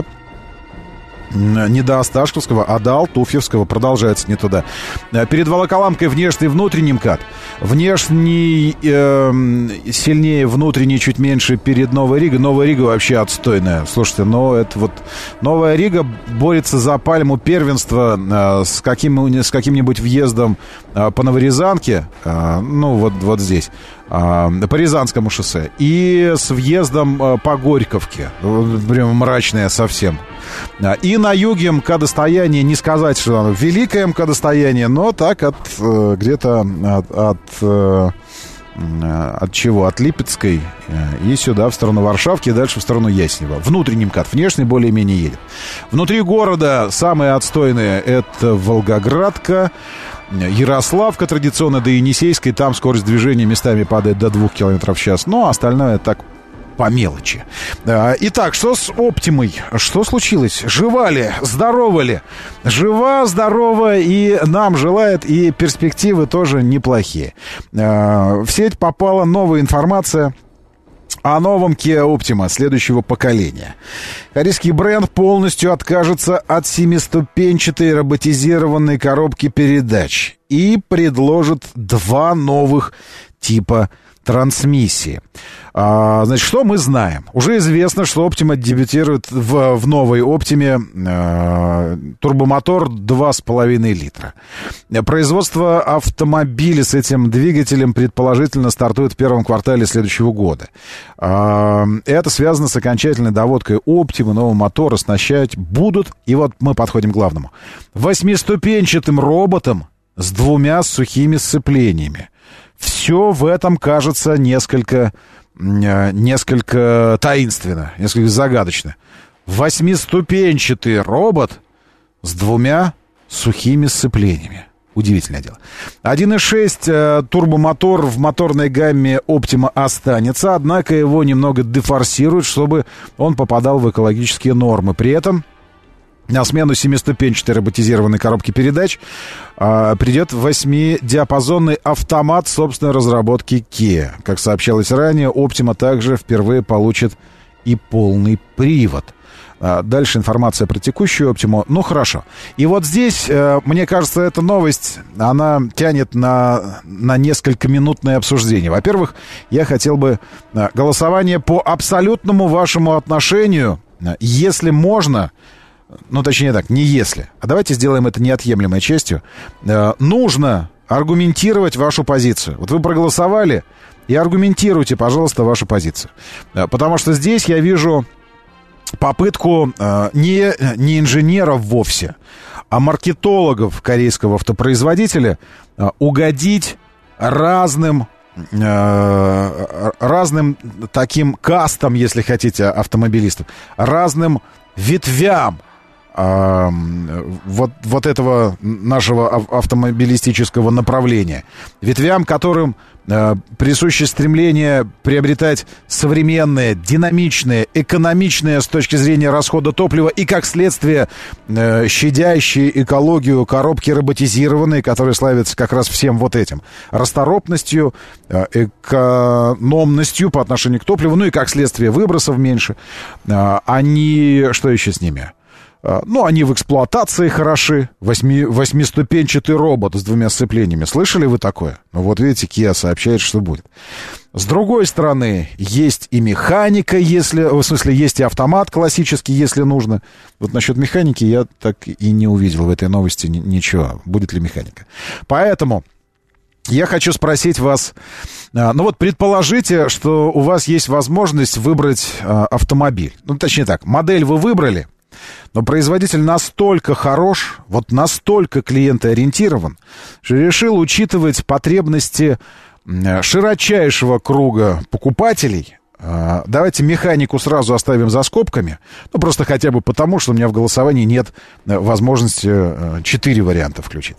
Не до Осташковского, а до Алтуфьевского. Продолжается не туда. Перед Волоколамкой внешний, внутренний МКАД. Внешний сильнее, внутренний чуть меньше перед Новой Ригой. Новая Рига вообще отстойная. Слушайте, но это вот Новая Рига борется за пальму первенства с каким-нибудь въездом по Новорязанке, ну вот здесь, по Рязанскому шоссе, и с въездом по Горьковке. Прям мрачное совсем. И на юге МКАДостояние, не сказать, что оно великое МКАДостояние, но так где-то от чего? От Липецкой и сюда, в сторону Варшавки, и дальше в сторону Яснева. Внутренний МКАД, внешний более-менее едет. Внутри города самые отстойные — это Волгоградка, Ярославка традиционно, до Енисейской. Там скорость движения местами падает до 2 км в час. Но остальное так по мелочи. Итак, что с Оптимой? Что случилось? Жива ли? Здорова ли? Жива, здорова и нам желает, и перспективы тоже неплохие. В сеть попала новая информация о новом Kia Optima следующего поколения. Корейский бренд полностью откажется от 7-ступенчатой роботизированной коробки передач и предложит 2 новых типа трансмиссии. Значит, что мы знаем? Уже известно, что Optima дебютирует в новой Optima турбомотор 2,5 литра. Производство автомобилей с этим двигателем предположительно стартует в первом квартале следующего года. Это связано с окончательной доводкой Optima. Новый мотор оснащать будут, и вот мы подходим к главному, 8-ступенчатым роботом с 2 сухими сцеплениями. Все в этом кажется несколько таинственно, несколько загадочно. 8-ступенчатый робот с 2 сухими сцеплениями. Удивительное дело. 1.6 турбомотор в моторной гамме Optima останется, однако его немного дефорсируют, чтобы он попадал в экологические нормы. При этом на смену 7-ступенчатой роботизированной коробки передач придет 8-диапазонный автомат собственной разработки Kia. Как сообщалось ранее, Optima также впервые получит и полный привод. Дальше информация про текущую Optima. Ну, хорошо. И вот здесь, мне кажется, эта новость, она тянет на несколько минутное обсуждение. Во-первых, я хотел бы голосование по абсолютному вашему отношению, если можно... Ну, точнее так, не если. А давайте сделаем это неотъемлемой частью. Нужно аргументировать вашу позицию. Вот вы проголосовали, и аргументируйте, пожалуйста, вашу позицию. Потому что здесь я вижу попытку не инженеров вовсе, а маркетологов корейского автопроизводителя угодить разным таким кастам, если хотите, автомобилистов, разным ветвям вот этого нашего автомобилистического направления. Ветвям, которым присуще стремление приобретать современные, динамичные, экономичные с точки зрения расхода топлива и, как следствие, щадящие экологию коробки роботизированные, которые славятся как раз всем вот этим. Расторопностью, экономностью по отношению к топливу, ну и, как следствие, выбросов меньше. Они... Что еще с ними? Ну, они в эксплуатации хороши. 8-ступенчатый робот с 2 сцеплениями. Слышали вы такое? Ну, вот видите, Kia сообщает, что будет. С другой стороны, есть и механика, в смысле, есть и автомат классический, если нужно. Вот насчет механики я так и не увидел в этой новости ничего. Будет ли механика? Поэтому я хочу спросить вас, ну вот предположите, что у вас есть возможность выбрать автомобиль. Ну, точнее так, модель вы выбрали, но производитель настолько хорош, вот настолько клиентоориентирован, что решил учитывать потребности широчайшего круга покупателей. Давайте механику сразу оставим за скобками. Ну, просто хотя бы потому, что у меня в голосовании нет возможности 4 варианта включить.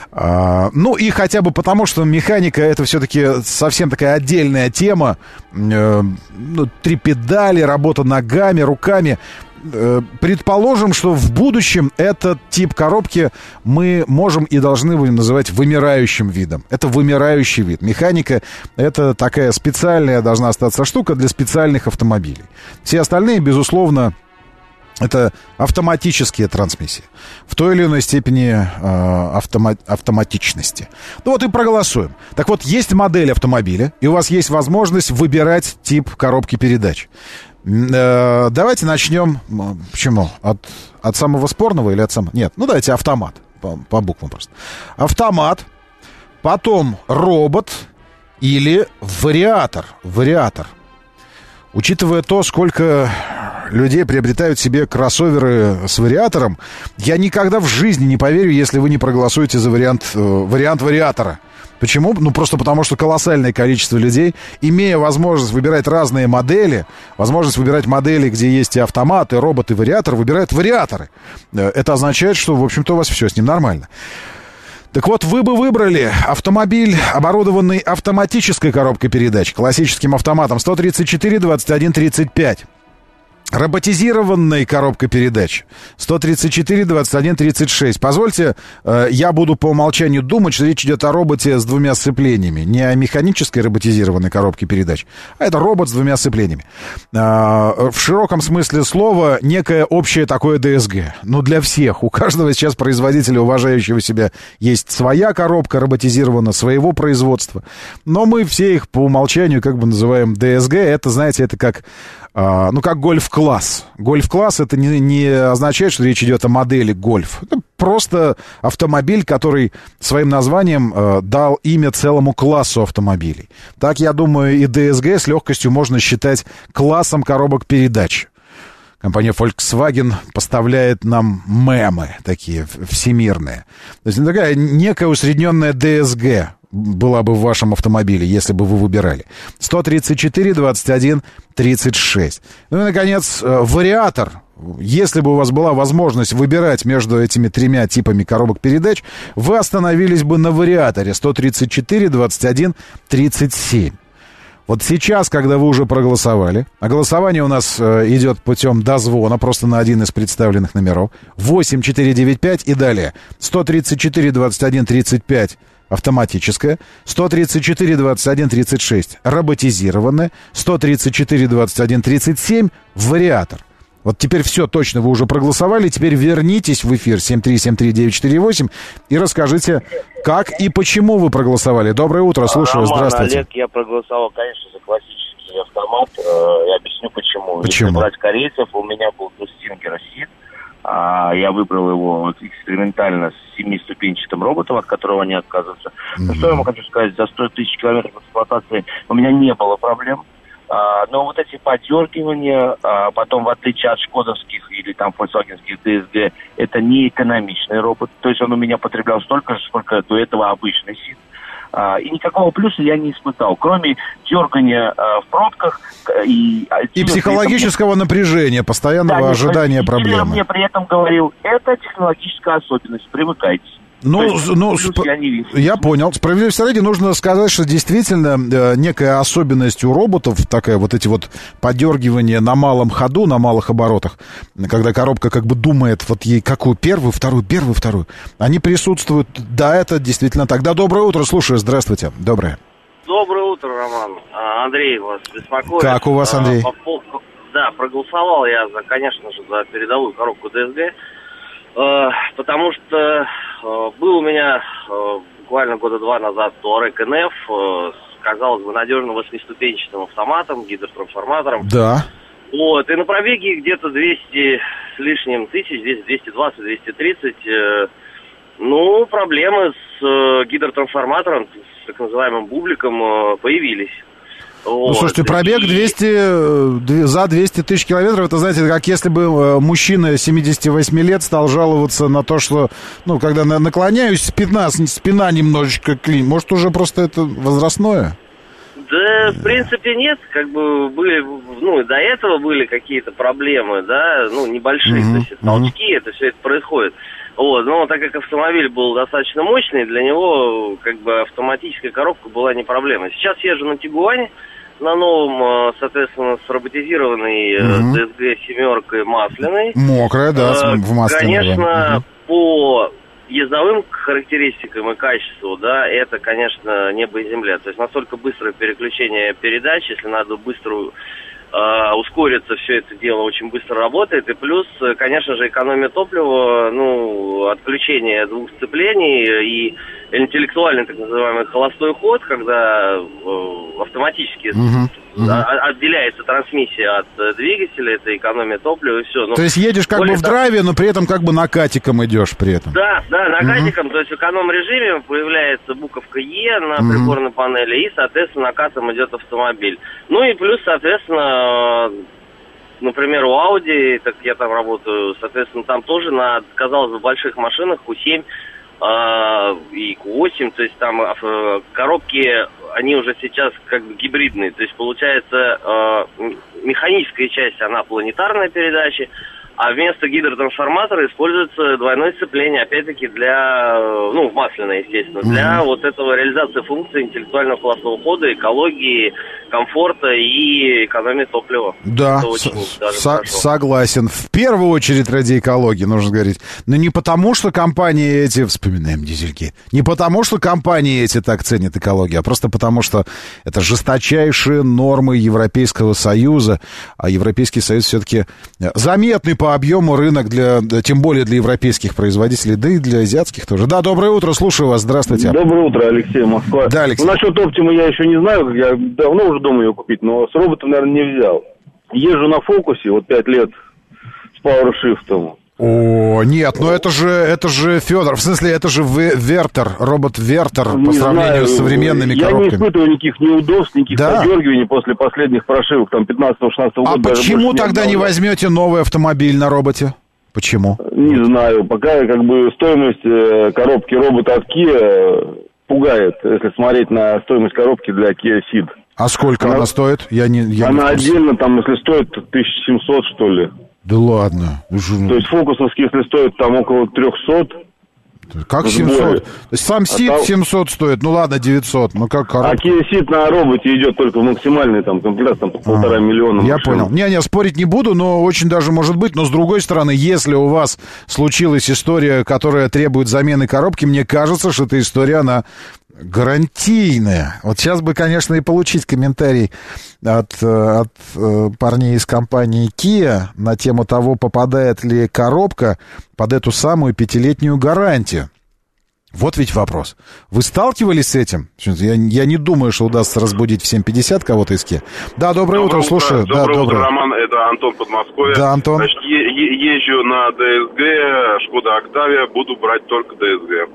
Ну, и хотя бы потому, что механика — это все-таки совсем такая отдельная тема. 3 педали, работа ногами, руками. Предположим, что в будущем этот тип коробки мы можем и должны будем называть вымирающим видом. Это вымирающий вид. Механика — это такая специальная должна остаться штука для специальных автомобилей. Все остальные, безусловно, это автоматические трансмиссии. В той или иной степени автоматичности. Ну вот и проголосуем. Так вот, есть модель автомобиля, и у вас есть возможность выбирать тип коробки передач. Давайте начнем. Почему? От самого спорного или от самого... Нет, ну давайте автомат. По буквам просто. Автомат, потом робот или вариатор. Вариатор. Учитывая то, сколько людей приобретают себе кроссоверы с вариатором, я никогда в жизни не поверю, если вы не проголосуете за вариант вариатора. Почему? Ну, просто потому, что колоссальное количество людей, имея возможность выбирать разные модели, возможность выбирать модели, где есть и автомат, и робот, и вариатор, выбирают вариаторы. Это означает, что, в общем-то, у вас все с ним нормально. Так вот, вы бы выбрали автомобиль, оборудованный автоматической коробкой передач, классическим автоматом 134-21-35. Роботизированная коробка передач 134, 21, 36. Позвольте, я буду по умолчанию думать, что речь идет о роботе с двумя сцеплениями. Не о механической роботизированной коробке передач, а это робот с двумя сцеплениями. В широком смысле слова некое общее такое ДСГ. Ну, для всех. У каждого сейчас производителя, уважающего себя, есть своя коробка роботизированная, своего производства. Но мы все их по умолчанию как бы называем ДСГ. Это, знаете, это как... как гольф-класс. Гольф-класс — это не означает, что речь идет о модели гольф. Это просто автомобиль, который своим названием дал имя целому классу автомобилей. Так, я думаю, и ДСГ с легкостью можно считать классом коробок передач. Компания Volkswagen поставляет нам мемы такие всемирные. То есть такая некая усредненная ДСГ была бы в вашем автомобиле, если бы вы выбирали. 134, 21, 36. Ну и, наконец, вариатор. Если бы у вас была возможность выбирать между этими тремя типами коробок передач, вы остановились бы на вариаторе 134, 21, 37. Вот сейчас, когда вы уже проголосовали, а голосование у нас идет путем дозвона, просто на один из представленных номеров, 8495 и далее, 134, 21, 35 автоматическая, 134, 21, 36 роботизированная, 134, 21, 37 вариатор. Вот теперь все точно, вы уже проголосовали, теперь вернитесь в эфир 7373948 и расскажите, как и почему вы проголосовали. Доброе утро, слушаю, здравствуйте. Олег, я проголосовал, конечно, за классический автомат. Я объясню, почему. Почему? Если брать корейцев, у меня был Stinger Seed. Я выбрал его экспериментально с 7-ступенчатым роботом, от которого не отказываться. Mm-hmm. Что я вам хочу сказать, за 100 тысяч километров эксплуатации у меня не было проблем. Но вот эти подергивания, потом, в отличие от шкодовских или там фольксвагенских ДСГ, это не экономичный робот. То есть он у меня потреблял столько же, сколько до этого обычный СИД. И никакого плюса я не испытал, кроме дергания в пробках и психологического напряжения, постоянного ожидания проблемы. Мне при этом говорил, это технологическая особенность, привыкайте. Я понял. Справедливости ради нужно сказать, что действительно некая особенность у роботов, такая вот эти вот подергивания на малом ходу, на малых оборотах, когда коробка как бы думает, вот ей какую первую, вторую, они присутствуют. Да, это действительно так. Да, доброе утро, слушаю, здравствуйте. Доброе. Доброе утро, Роман. Андрей вас беспокоит. Как у вас, Андрей? Да, проголосовал я, конечно же, за передовую коробку ДСГ. Потому что был у меня буквально года 2 назад Touareg NF с, казалось бы, надежным 8-ступенчатым автоматом, гидротрансформатором. Да. Вот, и на пробеге где-то 200 с лишним тысяч, здесь 220, 230. Проблемы с гидротрансформатором, с так называемым бубликом, появились. Ну, слушайте, пробег 200, за 200 тысяч километров, это, знаете, как если бы мужчина 78 лет стал жаловаться на то, что, когда наклоняюсь, спина немножечко клин. Может, уже просто это возрастное? Да, в принципе, нет. Были, до этого были какие-то проблемы, да, небольшие, то есть толчки, это все это происходит. Вот, но так как автомобиль был достаточно мощный, для него автоматическая коробка была не проблема. Сейчас езжу на Тигуане, на новом, соответственно, с роботизированной DSG 7 масляной. Мокрая, да, в масляной. Конечно, по ездовым характеристикам и качеству, да, это, конечно, небо и земля. То есть настолько быстрое переключение передач, если надо быстро ускориться, все это дело очень быстро работает. И плюс, конечно же, экономия топлива, отключение двух сцеплений и интеллектуальный так называемый холостой ход, когда автоматически отделяется трансмиссия от двигателя, это экономия топлива и все. То есть едешь как бы в драйве, но при этом как бы накатиком идешь при этом. Да, накатиком, то есть в эконом-режиме появляется буковка Е на приборной панели, и, соответственно, накатом идет автомобиль. Ну и плюс, соответственно, например, у Audi, так я там работаю, соответственно, там тоже на, казалось бы, больших машинах Q7 и Q8, то есть там коробки, они уже сейчас как бы гибридные, то есть получается механическая часть, она планетарная передача, А вместо гидротрансформатора используется двойное сцепление, опять-таки для, в масляное, естественно, для вот этого реализации функции интеллектуального классного хода, экологии, комфорта и экономии топлива. Да, согласен. В первую очередь ради экологии, нужно говорить. Но не потому, что компании эти, вспоминаем дизельки, не потому, что компании эти так ценят экологию, а просто потому, что это жесточайшие нормы Европейского Союза, а Европейский Союз все-таки заметный по объему рынок, тем более для европейских производителей, да и для азиатских тоже. Да, доброе утро, слушаю вас, здравствуйте. Доброе утро, Алексей, Москва. Да, Алексей. Насчет Optima я еще не знаю, я давно уже думаю ее купить, но с роботом, наверное, не взял. Езжу на Фокусе, 5 лет с PowerShift. О, нет, но это же Федор, в смысле, это же Вертер, робот-Вертер по сравнению с современными коробками. Я не испытываю никаких неудобств, никаких подергиваний после последних прошивок, 15-16 года. А почему тогда не возьмете новый автомобиль на роботе? Почему? Не знаю, пока стоимость коробки робота от Kia пугает, если смотреть на стоимость коробки для Kia Ceed. А сколько она стоит? Она отдельно, если стоит 1700, что ли. Да ладно. То есть фокусовский, если стоит около 300. Как 700? То есть сам Ceed 700 стоит, ладно, 900. Ну как коробка? А Kia Ceed на роботе идет только в максимальный комплект, по 1,5 миллиона. Я понял. Не, спорить не буду, но очень даже может быть. Но с другой стороны, если у вас случилась история, которая требует замены коробки, мне кажется, что эта история, она гарантийная. Вот сейчас бы, конечно, и получить комментарий от парней из компании Kia на тему того, попадает ли коробка под эту самую 5-летнюю гарантию. Вот ведь вопрос. Вы сталкивались с этим? Я не думаю, что удастся разбудить в 7:50 кого-то из Kia. Да, доброе утро, слушаю. Доброе утро, Роман, это Антон Подмосковье. Да, Антон. Значит, езжу на ДСГ, Шкода Октавия, буду брать только ДСГ.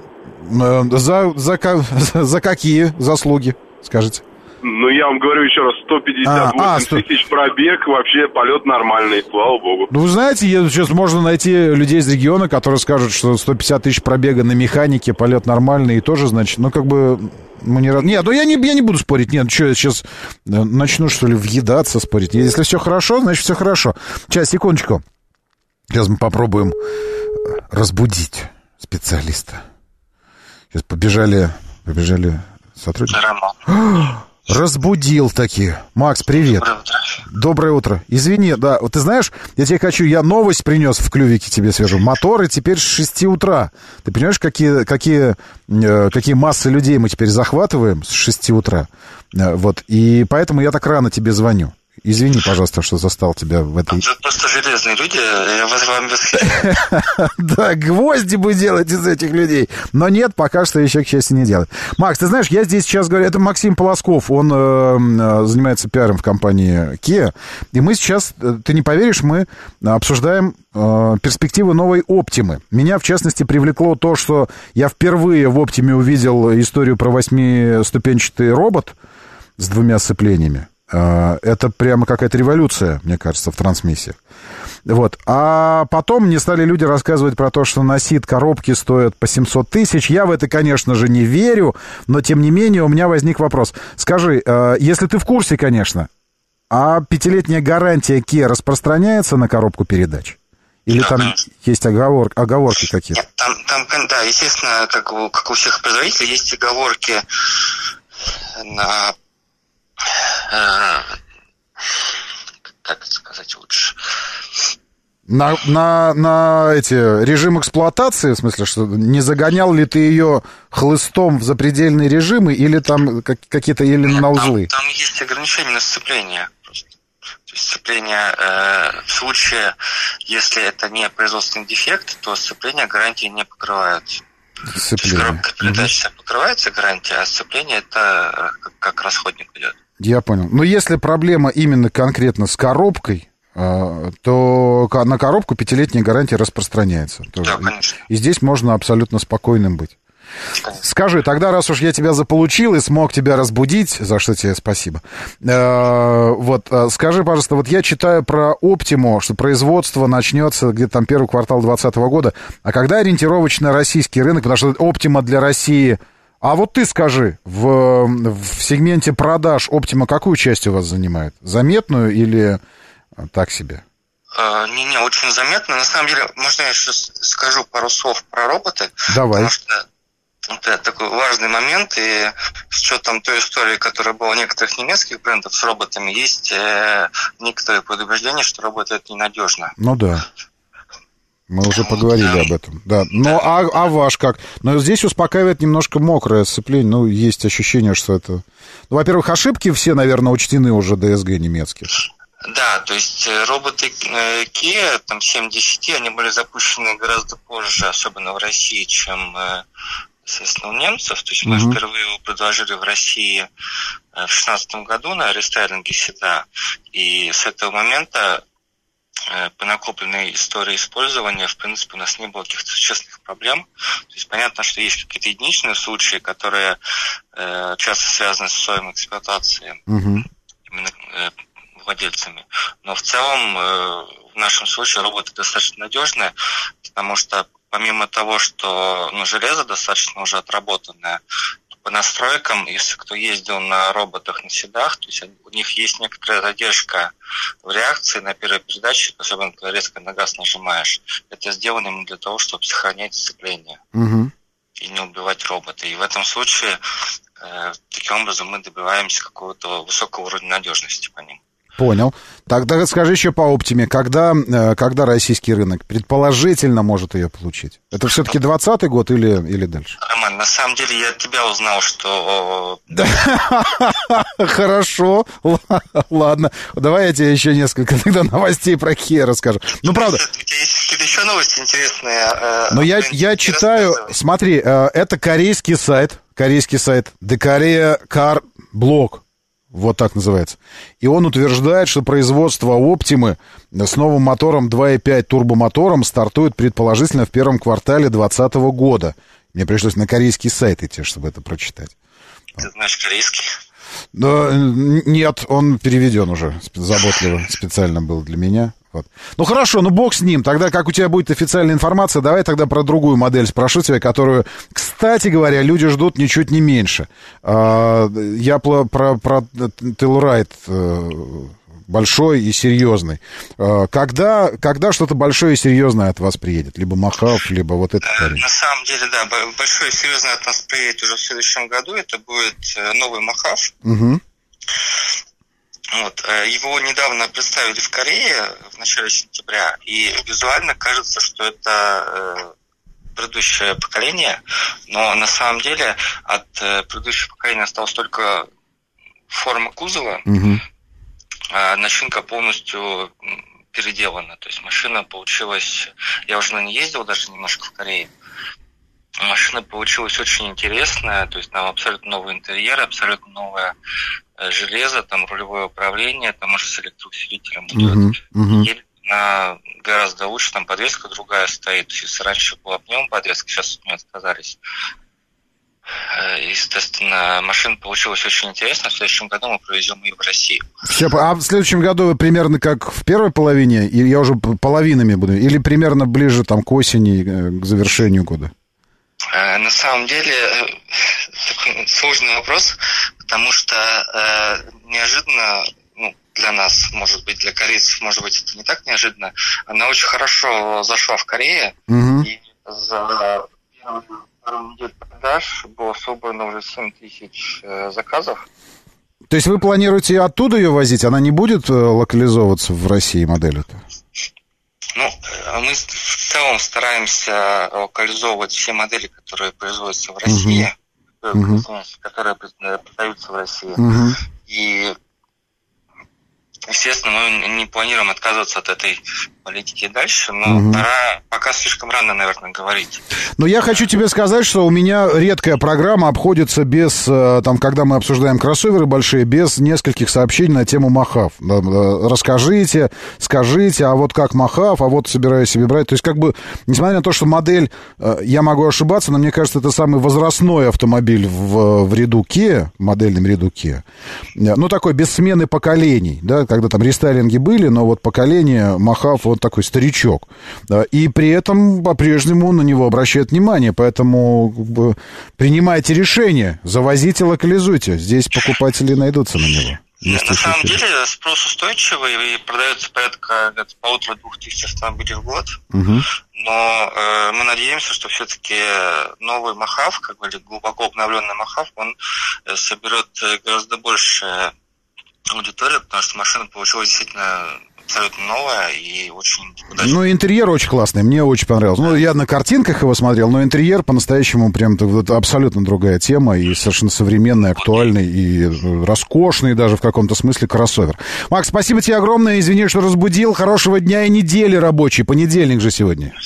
За какие заслуги, скажите? Я вам говорю еще раз, 158 тысяч пробег, вообще полет нормальный, слава богу. Вы знаете, сейчас можно найти людей из региона, которые скажут, что 150 тысяч пробега на механике, полет нормальный, и тоже, значит, мы не... Нет, я не буду спорить, нет, что я сейчас начну, что ли, въедаться, спорить. Если все хорошо, значит, все хорошо. Сейчас, секундочку. Сейчас мы попробуем разбудить специалиста. Сейчас побежали сотрудники. Разбудил таки. Макс, привет. Доброе утро. Извини, да, вот ты знаешь, я новость принес в клювике тебе свежую. Моторы теперь с 6 утра. Ты понимаешь, какие массы людей мы теперь захватываем с 6 утра? Вот, и поэтому я так рано тебе звоню. Извини, пожалуйста, что застал тебя в этой... Тут просто железные люди, я вам восхищаюсь. Да, гвозди бы делать из этих людей. Но нет, пока что еще, к счастью, не делают. Макс, ты знаешь, я здесь сейчас говорю, это Максим Полосков, он занимается пиаром в компании Kia. И мы сейчас, ты не поверишь, мы обсуждаем перспективы новой Optima. Меня, в частности, привлекло то, что я впервые в Optima увидел историю про 8-ступенчатый робот с 2 сцеплениями. Это прямо какая-то революция, мне кажется, в трансмиссиях. Вот. А потом мне стали люди рассказывать про то, что на Ceed коробки стоят по 700 тысяч. Я в это, конечно же, не верю, но, тем не менее, у меня возник вопрос. Скажи, если ты в курсе, конечно, а 5-летняя гарантия Kia распространяется на коробку передач? Или да, там есть оговорки какие-то? Нет, там, да, естественно, как у всех производителей, есть оговорки на... как это сказать лучше? На эти режим эксплуатации, в смысле, что не загонял ли ты ее хлыстом в запредельные режимы, или там какие-то, или на узлы? Там есть ограничения на сцепление. То есть сцепление в случае, если это не производственный дефект, то сцепление гарантии не покрывают. То есть коробка передач покрывается гарантия, а сцепление это как расходник идет. Я понял. Но если проблема именно конкретно с коробкой, то на коробку 5-летняя гарантия распространяется. Да, конечно. И здесь можно абсолютно спокойным быть. Скажи, тогда, раз уж я тебя заполучил и смог тебя разбудить, за что тебе спасибо, вот, скажи, пожалуйста, вот я читаю про Optima, что производство начнется где-то там первый квартал 2020 года, а когда ориентировочно российский рынок, потому что Optima для России... А вот ты скажи, в сегменте продаж Optima какую часть у вас занимает? Заметную или так себе? Не, очень заметно. На самом деле, можно я еще скажу пару слов про роботы? Давай. Потому что это такой важный момент, и с учетом той истории, которая была у некоторых немецких брендов с роботами, есть некоторые предубеждения, что роботы это ненадежно. Ну да. Мы уже поговорили об этом. Да. Ну, а ваш как? Но здесь успокаивает немножко мокрое сцепление. Ну, есть ощущение, что это... Ну, во-первых, ошибки все, наверное, учтены уже DSG немецких. Да, то есть роботы Kia, там 7-10, они были запущены гораздо позже, особенно в России, чем, естественно, у немцев. То есть мы впервые его предложили в России в 2016 году на рестайлинге Седа. И с этого момента по накопленной истории использования, в принципе, у нас не было каких-то существенных проблем. То есть понятно, что есть какие-то единичные случаи, которые часто связаны с условием эксплуатации. Именно владельцами. Но в целом в нашем случае роботы достаточно надежные, потому что помимо того, что железо достаточно уже отработанное, по настройкам, если кто ездил на роботах на седах, то есть у них есть некоторая задержка в реакции на первой передаче, особенно когда резко на газ нажимаешь. Это сделано именно для того, чтобы сохранять сцепление и не убивать робота. И в этом случае таким образом мы добиваемся какого-то высокого уровня надежности по ним. Понял. Тогда скажи еще по Оптиме, когда российский рынок предположительно может ее получить? Это все-таки 2020 год или дальше? Роман, на самом деле я от тебя узнал, что... Хорошо, ладно. Давай я тебе еще несколько тогда новостей про Kia расскажу. Ну, правда... У тебя есть какие-то еще новости интересные? Но я читаю... Смотри, это корейский сайт The Korea Car Blog. Вот так называется. И он утверждает, что производство Оптимы с новым мотором 2.5 турбомотором стартует предположительно в первом квартале 2020 года. Мне пришлось на корейский сайт идти, чтобы это прочитать. Ты знаешь корейский? Да, нет, он переведен уже заботливо, специально был для меня. Вот. Ну хорошо, ну бог с ним. Тогда, как у тебя будет официальная информация, давай тогда про другую модель спрошу тебя, которую, кстати говоря, люди ждут ничуть не меньше. Я про Telluride большой и серьезный. Когда что-то большое и серьезное от вас приедет? Либо Махав, либо вот этот парень. На самом деле, да, большое и серьезное от нас приедет уже в следующем году. Это будет новый Махав. Вот, его недавно представили в Корее в начале сентября, и визуально кажется, что это предыдущее поколение, но на самом деле от предыдущего поколения осталась только форма кузова, а начинка полностью переделана. То есть машина получилась, я уже на ней ездил даже немножко в Корее, машина получилась очень интересная, то есть там абсолютно новый интерьер, абсолютно новое железо, там рулевое управление, там уже с электроусилителем идет. Она гораздо лучше, там подвеска другая стоит. Если раньше была пневмоподвеска, сейчас от нее отказались. Естественно, машина получилась очень интересная. В следующем году мы привезем ее в Россию. Все, а в следующем году вы примерно как в первой половине, и я уже половинами буду, или примерно ближе там к осени, к завершению года? На самом деле, такой сложный вопрос, потому что неожиданно, для нас, может быть, для корейцев, может быть, это не так неожиданно, она очень хорошо зашла в Корее, и за первую неделю продаж было собрано уже 7 тысяч заказов. То есть вы планируете оттуда ее возить? Она не будет локализовываться в России, модель-то? Ну, мы в целом стараемся локализовывать все модели, которые производятся в России, которые продаются в России. И, естественно, мы не планируем отказываться от этой политики дальше, но пока слишком рано, наверное, говорить. Но я хочу тебе сказать, что у меня редкая программа обходится без, там, когда мы обсуждаем кроссоверы большие, без нескольких сообщений на тему Махав. Расскажите, скажите, а вот как Махав, а вот собираюсь себе брать. То есть, как бы, несмотря на то, что модель, я могу ошибаться, но мне кажется, это самый возрастной автомобиль в ряду Kia, в модельном ряду Kia. Ну, такой без смены поколений, да, когда там рестайлинги были, но вот поколение Махав, вот такой старичок. И при этом по-прежнему на него обращают внимание. Поэтому как бы, принимайте решение, завозите, локализуйте. Здесь покупатели найдутся на него. На самом деле спрос устойчивый и продается порядка 1500-2000 автомобилей в год. Но мы надеемся, что все-таки новый МАХАВ, или глубоко обновленный МАХАВ, он соберет гораздо больше аудиторию, потому что машина получилась действительно абсолютно новая и очень удачная. Ну, интерьер очень классный, мне очень понравился. Ну, я на картинках его смотрел, но интерьер по-настоящему прям абсолютно другая тема и совершенно современный, актуальный и роскошный даже в каком-то смысле кроссовер. Макс, спасибо тебе огромное, извини, что разбудил. Хорошего дня и недели рабочей, понедельник же сегодня.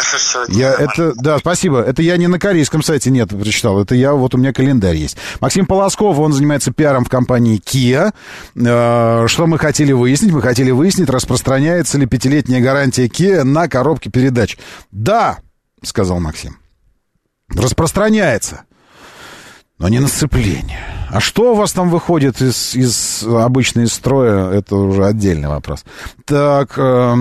Да, спасибо. Это я не на корейском сайте прочитал, это у меня календарь есть. Максим Полосков, он занимается пиаром в компании Kia. Что мы хотели выяснить? Мы хотели выяснить, распространяется ли 5-летняя гарантия Kia на коробке передач. Да, сказал Максим, распространяется, но не на сцепление. А что у вас там выходит из обычно из строя, это уже отдельный вопрос. Так,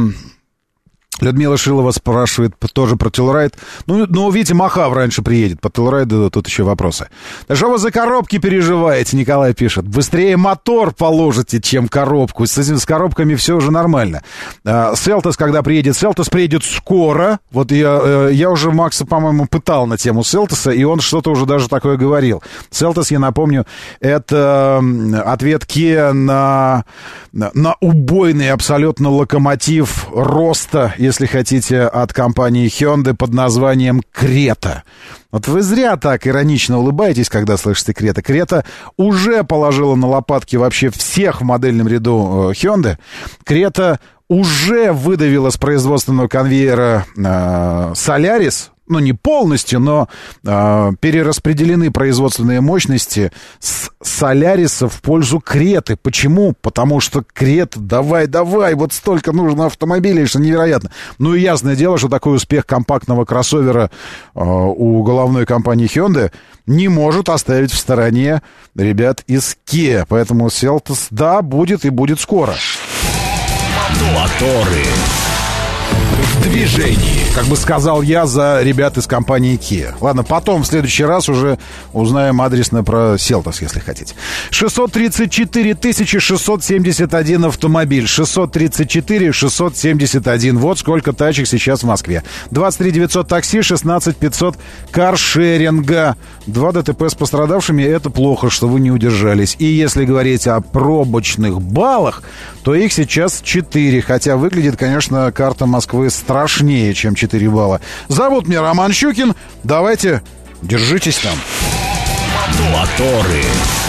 Людмила Шилова спрашивает тоже про Telluride. Ну, видите, МАХАВ раньше приедет. По Telluride тут еще вопросы. Да что вы за коробки переживаете, Николай пишет. Быстрее мотор положите, чем коробку. С коробками все уже нормально. Селтос, когда приедет? Селтос приедет скоро. Вот я уже Макса, по-моему, пытал на тему Селтоса, и он что-то уже даже такое говорил. Селтос, я напомню, это ответ Kia на убойный абсолютно локомотив роста, если хотите, от компании Hyundai под названием Крета. Вот вы зря так иронично улыбаетесь, когда слышите Крета. Крета уже положила на лопатки вообще всех в модельном ряду Hyundai. Крета уже выдавила с производственного конвейера Solaris. Ну, не полностью, но перераспределены производственные мощности с Соляриса в пользу Креты. Почему? Потому что Крета, давай, вот столько нужно автомобилей, что невероятно. Ну, и ясное дело, что такой успех компактного кроссовера у головной компании Hyundai не может оставить в стороне ребят из Kia. Поэтому Seltos, да, будет и будет скоро. Моторы в движении. Как бы сказал я за ребят из компании Kia. Ладно, потом в следующий раз уже узнаем адресно про Seltos, если хотите. 634 671 автомобиль. 634 671. Вот сколько тачек сейчас в Москве. 23 900 такси, 16 500 каршеринга. 2 ДТП с пострадавшими. Это плохо, что вы не удержались. И если говорить о пробочных баллах, то их сейчас 4. Хотя выглядит, конечно, карта Москвы страшнее, чем 4 балла. Зовут меня Роман Щукин. Давайте, держитесь там. Моторы.